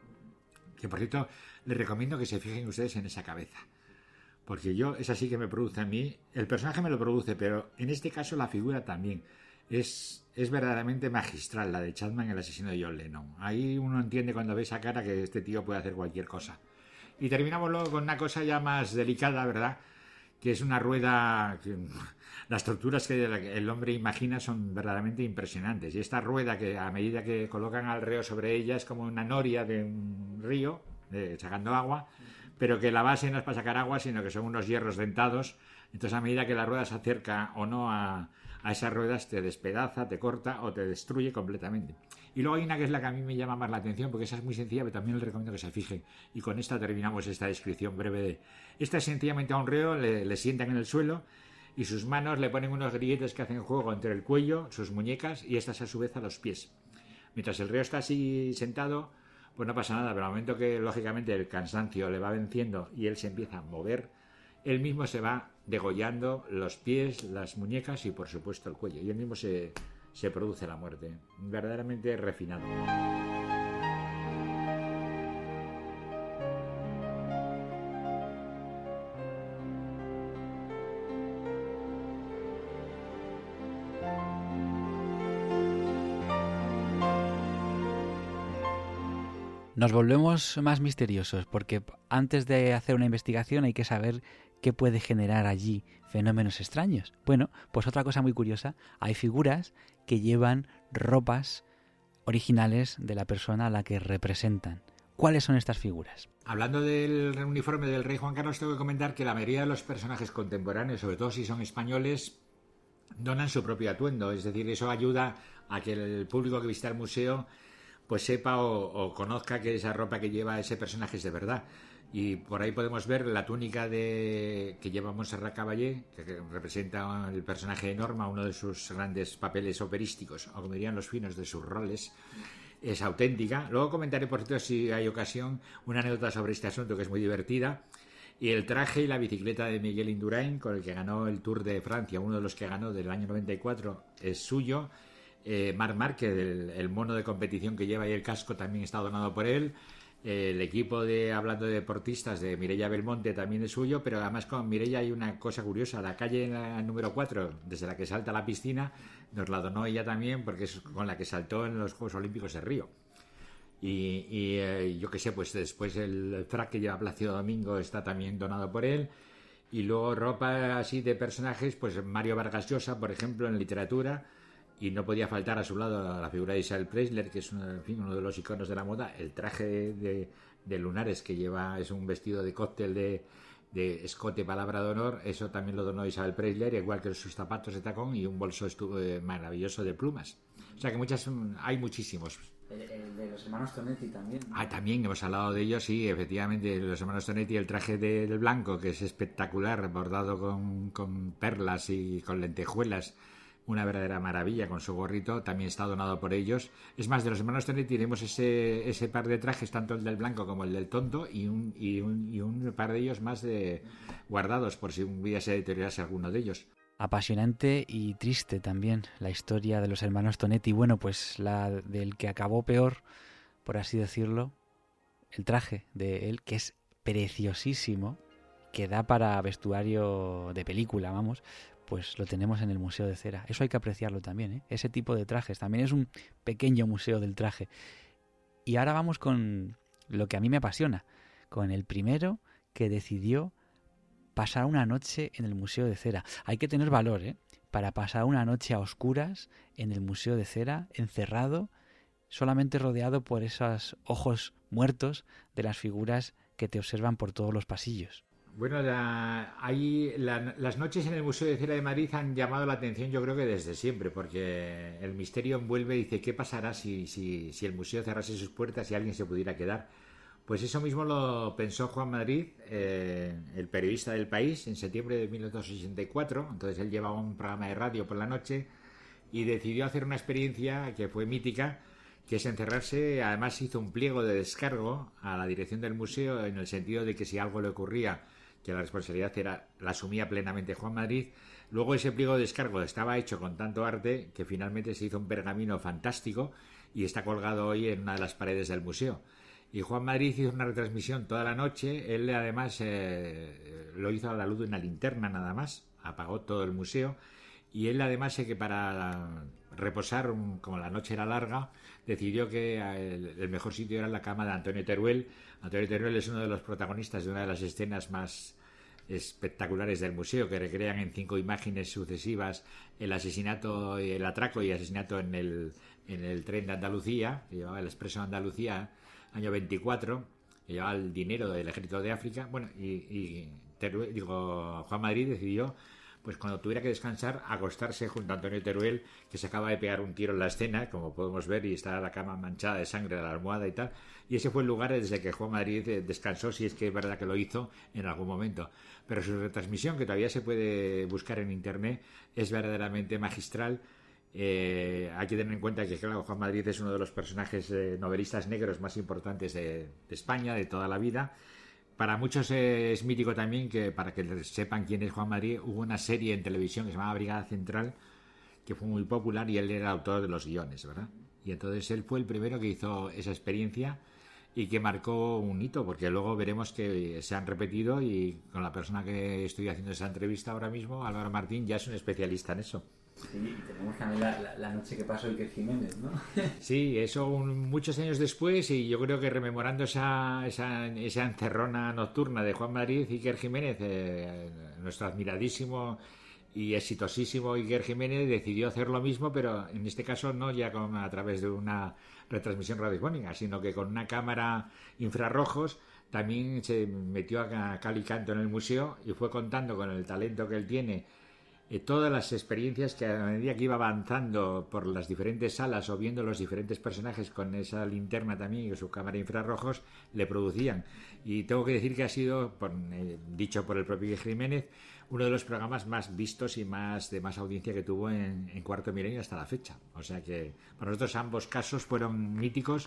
que por cierto les recomiendo que se fijen ustedes en esa cabeza, porque es así que me produce a mí. El personaje me lo produce, pero en este caso la figura también. Es verdaderamente magistral la de Chapman, el asesino de John Lennon. Ahí uno entiende cuando ve esa cara que este tío puede hacer cualquier cosa. Y terminamos luego con una cosa ya más delicada, ¿verdad? Que es una rueda. Las torturas que el hombre imagina son verdaderamente impresionantes. Y esta rueda, que a medida que colocan al reo sobre ella, es como una noria de un río, sacando agua, pero que la base no es para sacar agua, sino que son unos hierros dentados. Entonces, a medida que la rueda se acerca o no a esas ruedas, te despedaza, te corta o te destruye completamente. Y luego hay una que es la que a mí me llama más la atención, porque esa es muy sencilla, pero también les recomiendo que se fijen. Y con esta terminamos esta descripción breve Esta es sencillamente a un reo, le sientan en el suelo y sus manos le ponen unos grilletes que hacen juego entre el cuello, sus muñecas y estas a su vez a los pies. Mientras el reo está así sentado, pues no pasa nada, pero al momento que lógicamente el cansancio le va venciendo y él se empieza a mover, él mismo se va degollando los pies, las muñecas y por supuesto el cuello, y él mismo se produce la muerte. Verdaderamente refinado. Nos volvemos más misteriosos porque antes de hacer una investigación hay que saber qué puede generar allí fenómenos extraños. Bueno, pues otra cosa muy curiosa, hay figuras que llevan ropas originales de la persona a la que representan. ¿Cuáles son estas figuras? Hablando del uniforme del rey Juan Carlos, tengo que comentar que la mayoría de los personajes contemporáneos, sobre todo si son españoles, donan su propio atuendo. Es decir, eso ayuda a que el público que visita el museo pues sepa o conozca que esa ropa que lleva ese personaje es de verdad. Y por ahí podemos ver la túnica que lleva Montserrat Caballé, que representa el personaje de Norma, uno de sus grandes papeles operísticos, o como dirían los finos, de sus roles. Es auténtica. Luego comentaré, por cierto, si hay ocasión, una anécdota sobre este asunto que es muy divertida. Y el traje y la bicicleta de Miguel Indurain, con el que ganó el Tour de Francia, uno de los que ganó del año 94, es suyo. Marc Márquez, el mono de competición que lleva y el casco, también está donado por él. El equipo hablando de deportistas, de Mireia Belmonte, también es suyo, pero además con Mireia hay una cosa curiosa. La calle número 4, desde la que salta a la piscina, nos la donó ella también, porque es con la que saltó en los Juegos Olímpicos de Río. Y yo qué sé, pues después el frac que lleva Plácido Domingo está también donado por él. Y luego ropa así de personajes, pues Mario Vargas Llosa, por ejemplo, en literatura. Y no podía faltar a su lado la figura de Isabel Preisler, que es uno de los iconos de la moda. El traje de lunares que lleva es un vestido de cóctel de escote, palabra de honor. Eso también lo donó Isabel Preisler, igual que sus zapatos de tacón y un bolso maravilloso de plumas. O sea que hay muchísimos. El de los hermanos Tonetti también, ¿no? También hemos hablado de ellos, sí, efectivamente, los hermanos Tonetti, el traje del blanco, que es espectacular, bordado con perlas y con lentejuelas. Una verdadera maravilla, con su gorrito, también está donado por ellos. Es más, de los hermanos Tonetti tenemos ese par de trajes, tanto el del blanco como el del tonto, y un par de ellos más guardados, por si un día se deteriorase alguno de ellos. Apasionante y triste también la historia de los hermanos Tonetti. Bueno, pues la del que acabó peor, por así decirlo, el traje de él, que es preciosísimo, que da para vestuario de película, vamos, pues lo tenemos en el Museo de Cera. Eso hay que apreciarlo también, ¿eh? Ese tipo de trajes. También es un pequeño museo del traje. Y ahora vamos con lo que a mí me apasiona, con el primero que decidió pasar una noche en el Museo de Cera. Hay que tener valor, ¿eh? Para pasar una noche a oscuras en el Museo de Cera, encerrado, solamente rodeado por esos ojos muertos de las figuras que te observan por todos los pasillos. Bueno, las noches en el Museo de Cera de Madrid han llamado la atención, yo creo que desde siempre, porque el misterio envuelve y dice, ¿qué pasará si el museo cerrase sus puertas y alguien se pudiera quedar? Pues eso mismo lo pensó Juan Madrid, el periodista del País, en septiembre de 1964. Entonces él llevaba un programa de radio por la noche y decidió hacer una experiencia que fue mítica, que es encerrarse. Además hizo un pliego de descargo a la dirección del museo, en el sentido de que si algo le ocurría, que la responsabilidad la asumía plenamente Juan Madrid. Luego ese pliego de descargo estaba hecho con tanto arte que finalmente se hizo un pergamino fantástico y está colgado hoy en una de las paredes del museo. Y Juan Madrid hizo una retransmisión toda la noche. Él además lo hizo a la luz de una linterna nada más, apagó todo el museo. Y él además que para reposar, como la noche era larga, decidió que el mejor sitio era la cama de Antonio Teruel. Antonio Teruel es uno de los protagonistas de una de las escenas más espectaculares del museo, que recrean en 5 imágenes sucesivas el asesinato, el atraco y asesinato en el tren de Andalucía, que llevaba el Expreso de Andalucía, año 24, que llevaba el dinero del Ejército de África. Bueno, Juan Madrid decidió, pues cuando tuviera que descansar, acostarse junto a Antonio Teruel, que se acaba de pegar un tiro en la escena, como podemos ver, y está la cama manchada de sangre de la almohada y tal. Y ese fue el lugar desde que Juan Madrid descansó, si es que es verdad que lo hizo en algún momento. Pero su retransmisión, que todavía se puede buscar en internet, es verdaderamente magistral. Hay que tener en cuenta que, claro, Juan Madrid es uno de los personajes novelistas negros más importantes de España, de toda la vida. Para muchos es mítico también, que para que sepan quién es Juan Madrid, hubo una serie en televisión que se llamaba Brigada Central, que fue muy popular, y él era autor de los guiones, ¿verdad? Y entonces él fue el primero que hizo esa experiencia y que marcó un hito, porque luego veremos que se han repetido, y con la persona que estoy haciendo esa entrevista ahora mismo, Álvaro Martín, ya es un especialista en eso. Sí, y tenemos también la noche que pasó Iker Jiménez, ¿no? Sí, eso muchos años después, y yo creo que rememorando esa encerrona nocturna de Juan Madrid, Iker Jiménez, nuestro admiradísimo y exitosísimo Iker Jiménez decidió hacer lo mismo, pero en este caso no ya a través de una retransmisión radiofónica, sino que con una cámara infrarrojos también se metió a cal y canto en el museo y fue contando con el talento que él tiene todas las experiencias que a medida que iba avanzando por las diferentes salas o viendo los diferentes personajes con esa linterna también y su cámara infrarrojos le producían. Y tengo que decir que ha sido, dicho por el propio Jiménez, uno de los programas más vistos y de más audiencia que tuvo en Cuarto Milenio hasta la fecha. O sea que para nosotros ambos casos fueron míticos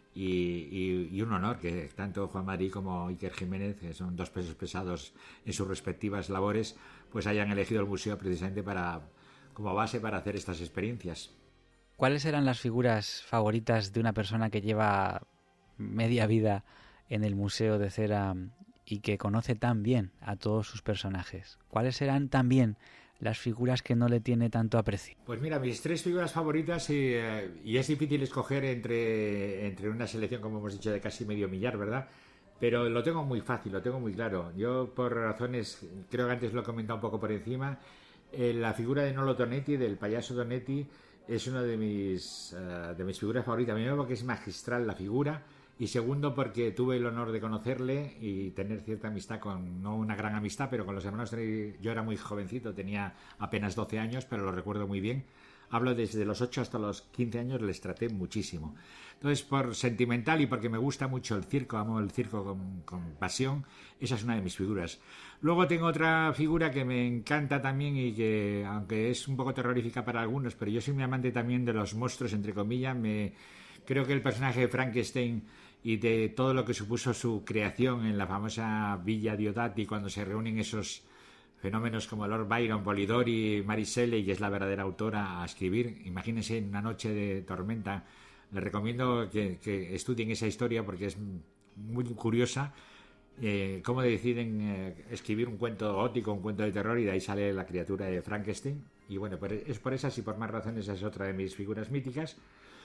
y un honor que tanto Juan Madrid como Iker Jiménez, que son dos pesos pesados en sus respectivas labores, pues hayan elegido el museo precisamente como base para hacer estas experiencias. ¿Cuáles eran las figuras favoritas de una persona que lleva media vida en el Museo de Cera y que conoce tan bien a todos sus personajes? ¿Cuáles eran también las figuras que no le tiene tanto aprecio? Pues mira, mis 3 figuras favoritas, y es difícil escoger entre una selección, como hemos dicho, de casi medio millar, ¿verdad? Pero lo tengo muy fácil, lo tengo muy claro. Yo, por razones, creo que antes lo he comentado un poco por encima, la figura de Nolo Tonetti, del payaso Tonetti, es una de mis figuras favoritas. Primero porque es magistral la figura, y segundo porque tuve el honor de conocerle y tener cierta amistad no una gran amistad, pero con los hermanos Tonetti. Yo era muy jovencito, tenía apenas 12 años, pero lo recuerdo muy bien. Hablo desde los 8 hasta los 15 años, les traté muchísimo. Entonces, por sentimental y porque me gusta mucho el circo, amo el circo con pasión, esa es una de mis figuras. Luego tengo otra figura que me encanta también y que, aunque es un poco terrorífica para algunos, pero yo soy muy amante también de los monstruos, entre comillas. Creo que el personaje de Frankenstein y de todo lo que supuso su creación en la famosa Villa Diodati, cuando se reúnen esos fenómenos como Lord Byron, Polidori, Mary Shelley, que es la verdadera autora, a escribir. Imagínense en una noche de tormenta. Les recomiendo que estudien esa historia porque es muy curiosa. Cómo deciden escribir un cuento gótico, un cuento de terror, y de ahí sale la criatura de Frankenstein. Y bueno, es por esas y por más razones es otra de mis figuras míticas.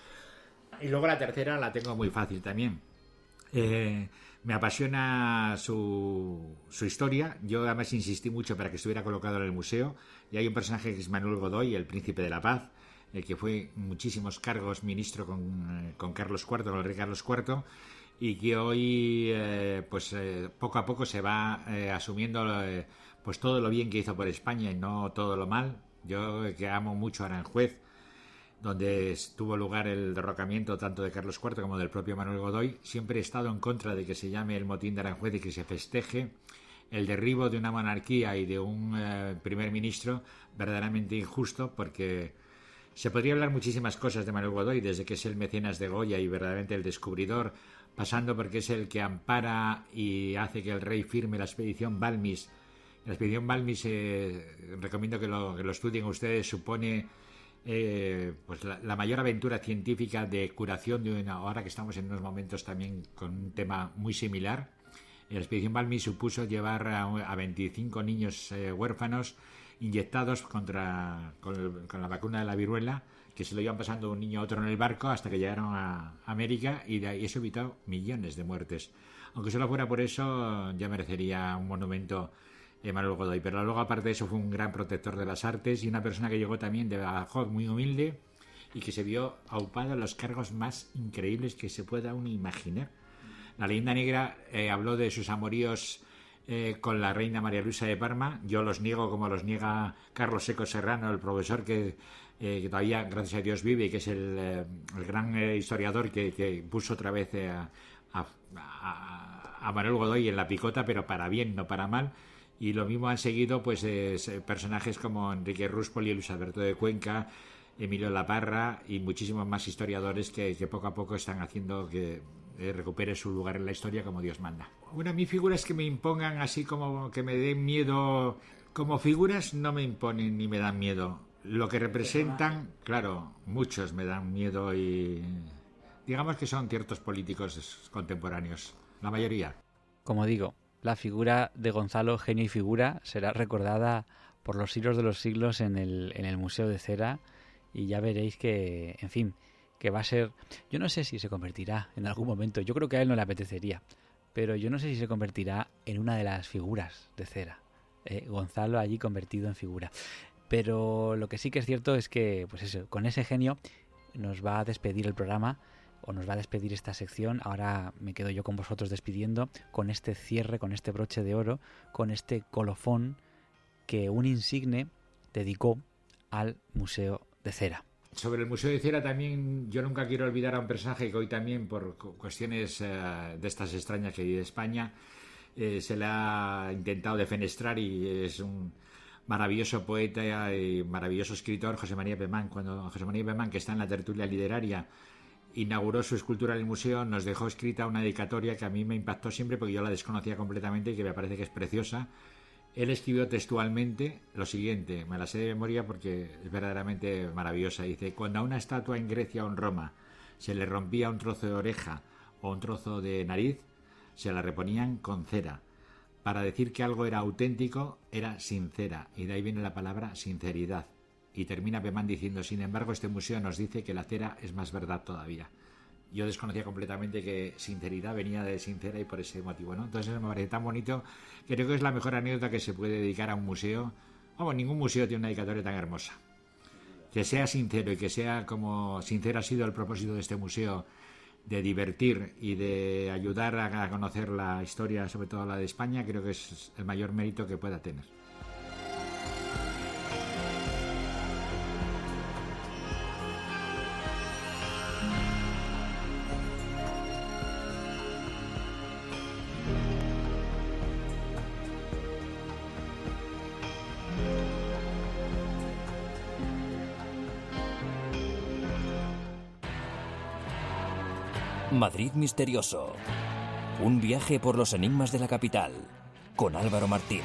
Y luego la tercera la tengo muy fácil también. Me apasiona su historia. Yo además insistí mucho para que estuviera colocado en el museo. Y hay un personaje que es Manuel Godoy, el príncipe de la paz, que fue muchísimos cargos ministro con Carlos IV, con el rey Carlos IV, y que hoy poco a poco se va asumiendo pues todo lo bien que hizo por España y no todo lo mal. Yo, que amo mucho a Aranjuez, donde tuvo lugar el derrocamiento tanto de Carlos IV como del propio Manuel Godoy, siempre he estado en contra de que se llame el motín de Aranjuez y que se festeje el derribo de una monarquía y de un primer ministro verdaderamente injusto, porque se podría hablar muchísimas cosas de Manuel Godoy, desde que es el mecenas de Goya y verdaderamente el descubridor, pasando porque es el que ampara y hace que el rey firme la expedición Balmis. La expedición Balmis, recomiendo que lo estudien ustedes, supone pues la mayor aventura científica de curación ahora que estamos en unos momentos también con un tema muy similar. La expedición Balmis supuso llevar a 25 niños huérfanos inyectados con la vacuna de la viruela, que se lo iban pasando de un niño a otro en el barco hasta que llegaron a América, y de ahí eso evitó millones de muertes. Aunque solo fuera por eso, ya merecería un monumento Manuel Godoy. Pero luego, aparte de eso, fue un gran protector de las artes y una persona que llegó también de Badajoz, muy humilde, y que se vio aupado en los cargos más increíbles que se pueda uno imaginar. La leyenda negra habló de sus amoríos con la reina María Luisa de Parma. Yo los niego como los niega Carlos Seco Serrano, el profesor que todavía, gracias a Dios, vive y que es el gran historiador que puso otra vez a Manuel Godoy en la picota, pero para bien, no para mal. Y lo mismo han seguido pues personajes como Enrique Ruspoli, Luis Alberto de Cuenca, Emilio Laparra y muchísimos más historiadores que poco a poco están haciendo que recupere su lugar en la historia como Dios manda. Una de mis figuras que me impongan así como que me den miedo, como figuras no me imponen ni me dan miedo. Lo que representan, claro, muchos me dan miedo, y digamos que son ciertos políticos contemporáneos, la mayoría. Como digo, la figura de Gonzalo, genio y figura, será recordada por los siglos de los siglos en el Museo de Cera, y ya veréis que, en fin, que va a ser... Yo no sé si se convertirá en algún momento, yo creo que a él no le apetecería, pero yo no sé si se convertirá en una de las figuras de Cera. Gonzalo allí convertido en figura. Pero lo que sí que es cierto es que, pues eso, con ese genio nos va a despedir el programa, o nos va a despedir esta sección. Ahora me quedo yo con vosotros despidiendo, con este cierre, con este broche de oro, con este colofón que un insigne dedicó al Museo de Cera. Sobre el Museo de Cera también yo nunca quiero olvidar a un personaje que hoy también, por cuestiones de estas extrañas que hay de España, se le ha intentado defenestrar, y es un maravilloso poeta y maravilloso escritor, José María Pemán. Cuando José María Pemán, que está en la tertulia literaria, inauguró su escultura en el museo, nos dejó escrita una dedicatoria que a mí me impactó siempre porque yo la desconocía completamente y que me parece que es preciosa. Él escribió textualmente lo siguiente, me la sé de memoria porque es verdaderamente maravillosa. Dice: cuando a una estatua en Grecia o en Roma se le rompía un trozo de oreja o un trozo de nariz, se la reponían con cera. Para decir que algo era auténtico, era sincera, y de ahí viene la palabra sinceridad. Y termina Pemán diciendo: sin embargo, este museo nos dice que la cera es más verdad todavía. Yo desconocía completamente que sinceridad venía de sincera, y por ese motivo, ¿no? Entonces me parece tan bonito, que creo que es la mejor anécdota que se puede dedicar a un museo. Vamos, ningún museo tiene una dedicatoria tan hermosa. Que sea sincero, y que sea como sincero ha sido el propósito de este museo, de divertir y de ayudar a conocer la historia, sobre todo la de España, creo que es el mayor mérito que pueda tener. Madrid Misterioso. Un viaje por los enigmas de la capital, con Álvaro Martín.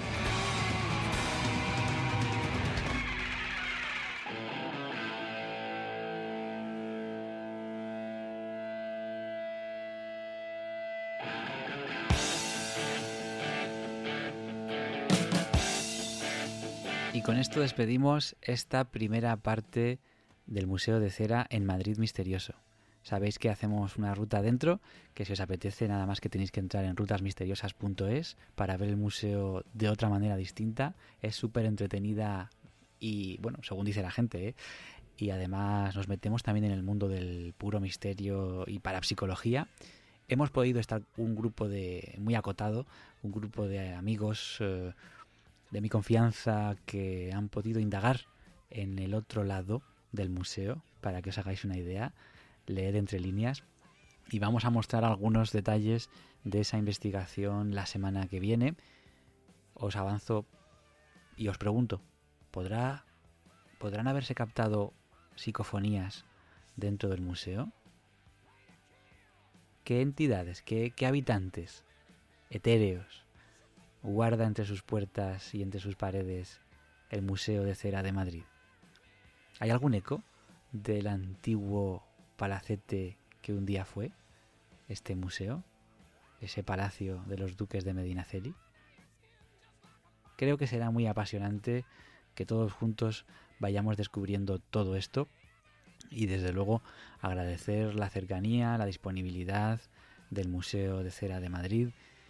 Y con esto despedimos esta primera parte del Museo de Cera en Madrid Misterioso. Sabéis que hacemos una ruta dentro, que si os apetece nada más que tenéis que entrar en rutasmisteriosas.es para ver el museo de otra manera distinta. Es súper entretenida y, bueno, según dice la gente, ¿eh? Y además nos metemos también en el mundo del puro misterio y parapsicología. Hemos podido estar un grupo muy acotado, un grupo de amigos de mi confianza que han podido indagar en el otro lado del museo, para que os hagáis una idea. Leed entre líneas, y vamos a mostrar algunos detalles de esa investigación la semana que viene. Os avanzo y os pregunto, ¿podrán haberse captado psicofonías dentro del museo? ¿Qué entidades, qué habitantes etéreos guarda entre sus puertas y entre sus paredes el Museo de Cera de Madrid? ¿Hay algún eco del antiguo palacete que un día fue este museo, ese palacio de los duques de Medinaceli? Creo que será muy apasionante que todos juntos vayamos descubriendo todo esto, y desde luego agradecer la cercanía, la disponibilidad del Museo de Cera de Madrid.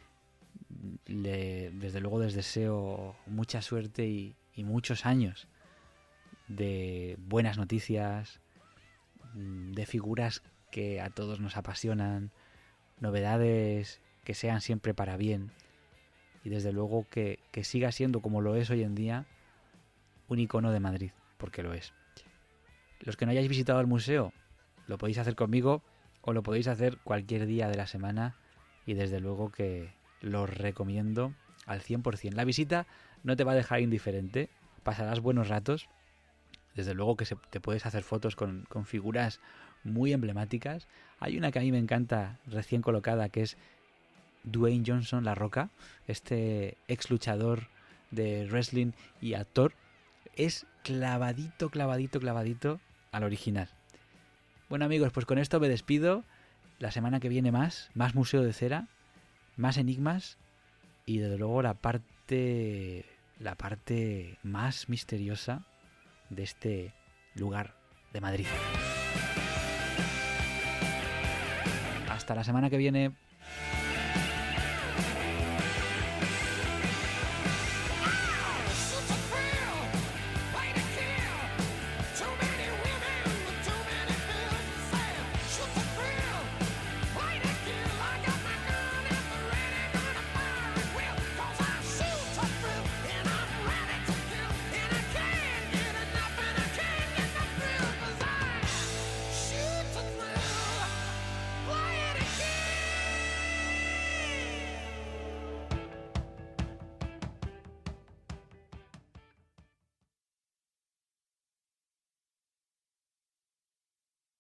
Desde luego les deseo mucha suerte y muchos años de buenas noticias, de figuras que a todos nos apasionan, novedades que sean siempre para bien, y desde luego que siga siendo, como lo es hoy en día, un icono de Madrid, porque lo es. Los que no hayáis visitado el museo, lo podéis hacer conmigo o lo podéis hacer cualquier día de la semana, y desde luego que lo recomiendo al 100%. La visita no te va a dejar indiferente, pasarás buenos ratos. Desde luego que te puedes hacer fotos con figuras muy emblemáticas. Hay una que a mí me encanta, recién colocada, que es Dwayne Johnson, La Roca, este ex luchador de wrestling y actor. Es clavadito al original. Bueno, amigos, pues con esto me despido. La semana que viene más Museo de Cera, más enigmas, y desde luego la parte más misteriosa de este lugar de Madrid. Hasta la semana que viene.